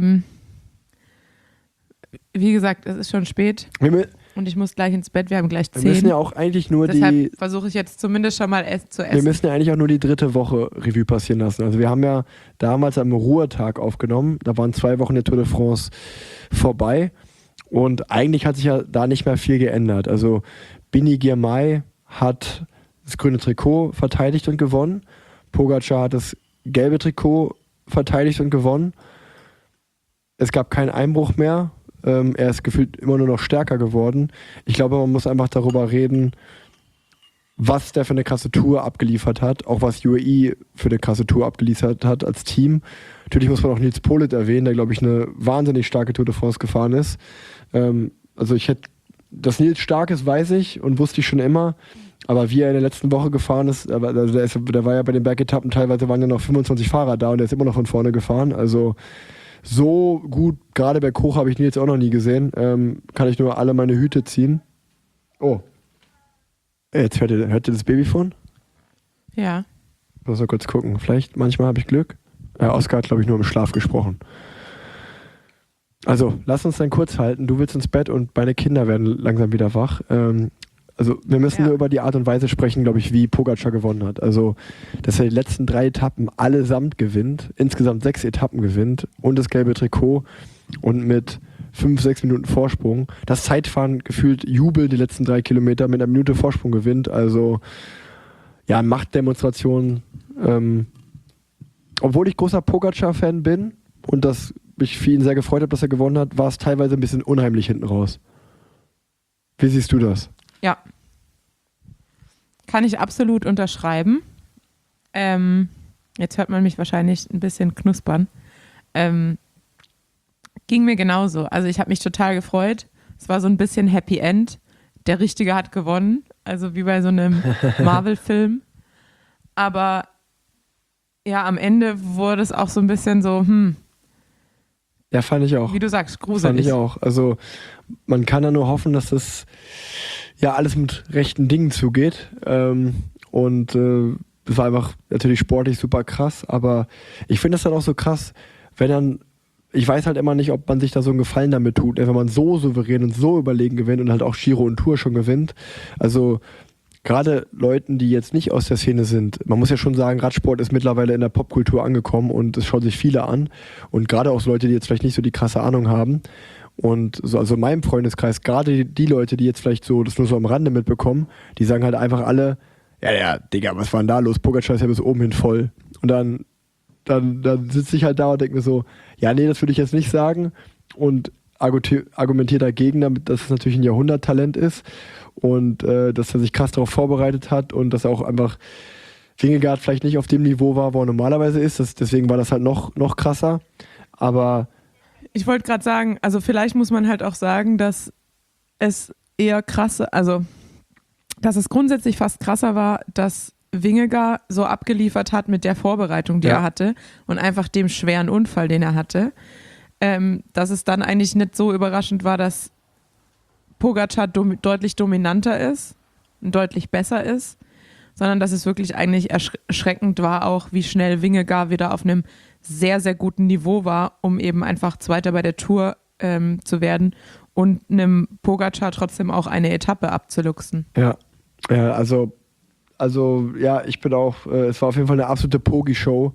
A: wie gesagt, es ist schon spät und ich muss gleich ins Bett, wir haben gleich 10.
B: Wir müssen ja auch eigentlich nur
A: Deshalb versuche ich jetzt zumindest schon mal zu essen.
B: Wir müssen ja eigentlich auch nur die 3. Woche Revue passieren lassen. Also wir haben ja damals am Ruhetag aufgenommen, da waren 2 Wochen der Tour de France vorbei. Und eigentlich hat sich ja da nicht mehr viel geändert. Also Bini Girmay hat das grüne Trikot verteidigt und gewonnen. Pogačar hat das gelbe Trikot verteidigt und gewonnen. Es gab keinen Einbruch mehr. Er ist gefühlt immer nur noch stärker geworden. Ich glaube, man muss einfach darüber reden, was der für eine krasse Tour abgeliefert hat, auch was UAE für eine krasse Tour abgeliefert hat als Team. Natürlich muss man auch Nils Politt erwähnen, der, glaube ich, eine wahnsinnig starke Tour de France gefahren ist. Also dass Nils stark ist, weiß ich und wusste ich schon immer, aber wie er in der letzten Woche gefahren ist, der war ja bei den Bergetappen, teilweise waren ja noch 25 Fahrer da und der ist immer noch von vorne gefahren, also so gut, gerade bei Koch habe ich Nils auch noch nie gesehen, kann ich nur alle meine Hüte ziehen. Oh. Jetzt hört ihr das Babyphone?
A: Ja.
B: Ich muss mal kurz gucken. Vielleicht, manchmal habe ich Glück. Oskar hat, glaube ich, nur im Schlaf gesprochen. Also, lass uns dann kurz halten. Du willst ins Bett und meine Kinder werden langsam wieder wach. Also, wir müssen nur über die Art und Weise sprechen, glaube ich, wie Pogačar gewonnen hat. Also, dass er die letzten 3 Etappen allesamt gewinnt, insgesamt 6 Etappen gewinnt und das gelbe Trikot und mit 5-6 Minuten Vorsprung. Das Zeitfahren gefühlt Jubel die letzten 3 Kilometer mit einer Minute Vorsprung gewinnt. Also, ja, Machtdemonstration. Obwohl ich großer Pogačar-Fan bin und das mich für ihn sehr gefreut habe, dass er gewonnen hat, war es teilweise ein bisschen unheimlich hinten raus. Wie siehst du das?
A: Ja. Kann ich absolut unterschreiben. Jetzt hört man mich wahrscheinlich ein bisschen knuspern. Ging mir genauso. Also ich habe mich total gefreut. Es war so ein bisschen Happy End. Der Richtige hat gewonnen. Also wie bei so einem Marvel-Film. Aber ja, am Ende wurde es auch so ein bisschen so,
B: Ja, fand ich auch.
A: wie du sagst, gruselig.
B: Fand ich auch. Also man kann ja nur hoffen, dass das ja alles mit rechten Dingen zugeht. Und es war einfach natürlich sportlich super krass. Aber ich finde es dann auch so krass, wenn dann, ich weiß halt immer nicht, ob man sich da so einen Gefallen damit tut, wenn man so souverän und so überlegen gewinnt und halt auch Giro und Tour schon gewinnt. Also gerade Leuten, die jetzt nicht aus der Szene sind, man muss ja schon sagen, Radsport ist mittlerweile in der Popkultur angekommen und es schauen sich viele an. Und gerade auch so Leute, die jetzt vielleicht nicht so die krasse Ahnung haben. Und so, also in meinem Freundeskreis, gerade die Leute, die jetzt vielleicht so das nur so am Rande mitbekommen, die sagen halt einfach alle, ja, Digga, was war denn da los? Pogačar ist ja bis oben hin voll. Und dann sitze ich halt da und denke mir so, ja, nee, das würde ich jetzt nicht sagen. Und argumentiere dagegen, damit, dass es natürlich ein Jahrhunderttalent ist und dass er sich krass darauf vorbereitet hat und dass auch einfach Vingegaard vielleicht nicht auf dem Niveau war, wo er normalerweise ist. Deswegen war das halt noch krasser. Aber
A: ich wollte gerade sagen, also vielleicht muss man halt auch sagen, dass es eher krasse, also dass es grundsätzlich fast krasser war, dass Vingegaard so abgeliefert hat mit der Vorbereitung, die er hatte und einfach dem schweren Unfall, den er hatte, dass es dann eigentlich nicht so überraschend war, dass Pogačar deutlich dominanter ist und deutlich besser ist, sondern dass es wirklich eigentlich erschreckend war auch, wie schnell Vingegaard wieder auf einem sehr, sehr guten Niveau war, um eben einfach Zweiter bei der Tour zu werden und einem Pogačar trotzdem auch eine Etappe abzuluxen.
B: Ja, also ja, ich bin auch, es war auf jeden Fall eine absolute Pogi-Show.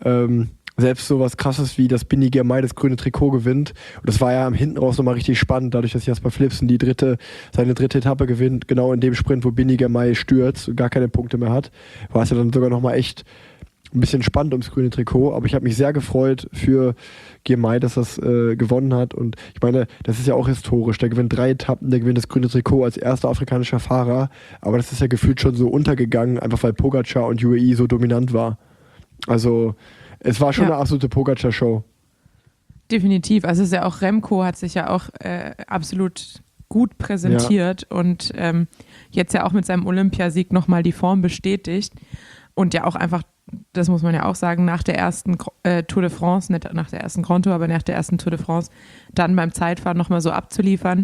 B: Selbst so was Krasses wie, dass Bini Girmay das grüne Trikot gewinnt. Und das war ja am hinten raus nochmal richtig spannend, dadurch, dass Jasper Philipsen seine dritte Etappe gewinnt, genau in dem Sprint, wo Bini Girmay stürzt und gar keine Punkte mehr hat. War es ja dann sogar nochmal echt ein bisschen spannend ums grüne Trikot. Aber ich habe mich sehr gefreut für Girmay, dass das gewonnen hat. Und ich meine, das ist ja auch historisch. Der gewinnt 3 Etappen, der gewinnt das grüne Trikot als erster afrikanischer Fahrer. Aber das ist ja gefühlt schon so untergegangen, einfach weil Pogačar und UAE so dominant war. Also es war schon eine absolute Pogačar-Show.
A: Definitiv. Also es ist ja auch, Remco hat sich ja auch absolut gut präsentiert und jetzt ja auch mit seinem Olympiasieg nochmal die Form bestätigt und ja auch einfach, das muss man ja auch sagen, nach der ersten Tour de France, nicht nach der ersten Grand Tour, aber nach der ersten Tour de France, dann beim Zeitfahren nochmal so abzuliefern.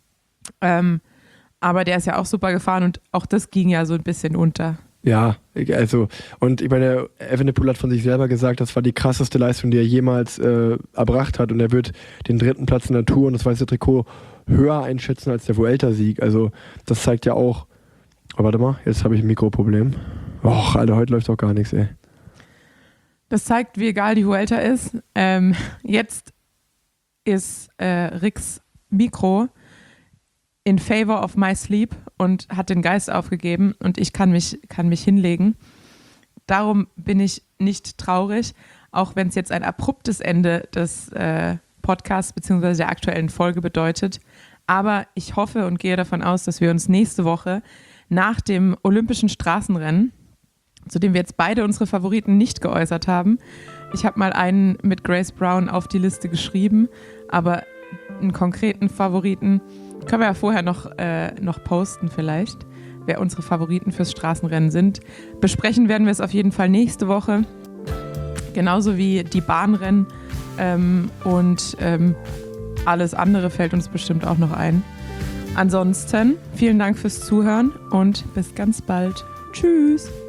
A: Aber der ist ja auch super gefahren und auch das ging ja so ein bisschen unter.
B: Ja, also, und ich meine, Evenepoel hat von sich selber gesagt, das war die krasseste Leistung, die er jemals erbracht hat und er wird den 3. Platz in der Tour und das weiße Trikot höher einschätzen als der Vuelta-Sieg. Also das zeigt ja auch, oh, warte mal, jetzt habe ich ein Mikroproblem. Och, Alter, heute läuft doch gar nichts, ey.
A: Das zeigt, wie egal die Vuelta ist. Jetzt ist Ricks Mikro in favor of my sleep und hat den Geist aufgegeben und ich kann mich hinlegen. Darum bin ich nicht traurig, auch wenn es jetzt ein abruptes Ende des Podcasts bzw. der aktuellen Folge bedeutet. Aber ich hoffe und gehe davon aus, dass wir uns nächste Woche nach dem Olympischen Straßenrennen, zu dem wir jetzt beide unsere Favoriten nicht geäußert haben, ich habe mal einen mit Grace Brown auf die Liste geschrieben, aber einen konkreten Favoriten können wir ja vorher noch posten vielleicht, wer unsere Favoriten fürs Straßenrennen sind. Besprechen werden wir es auf jeden Fall nächste Woche. Genauso wie die Bahnrennen und alles andere fällt uns bestimmt auch noch ein. Ansonsten vielen Dank fürs Zuhören und bis ganz bald. Tschüss!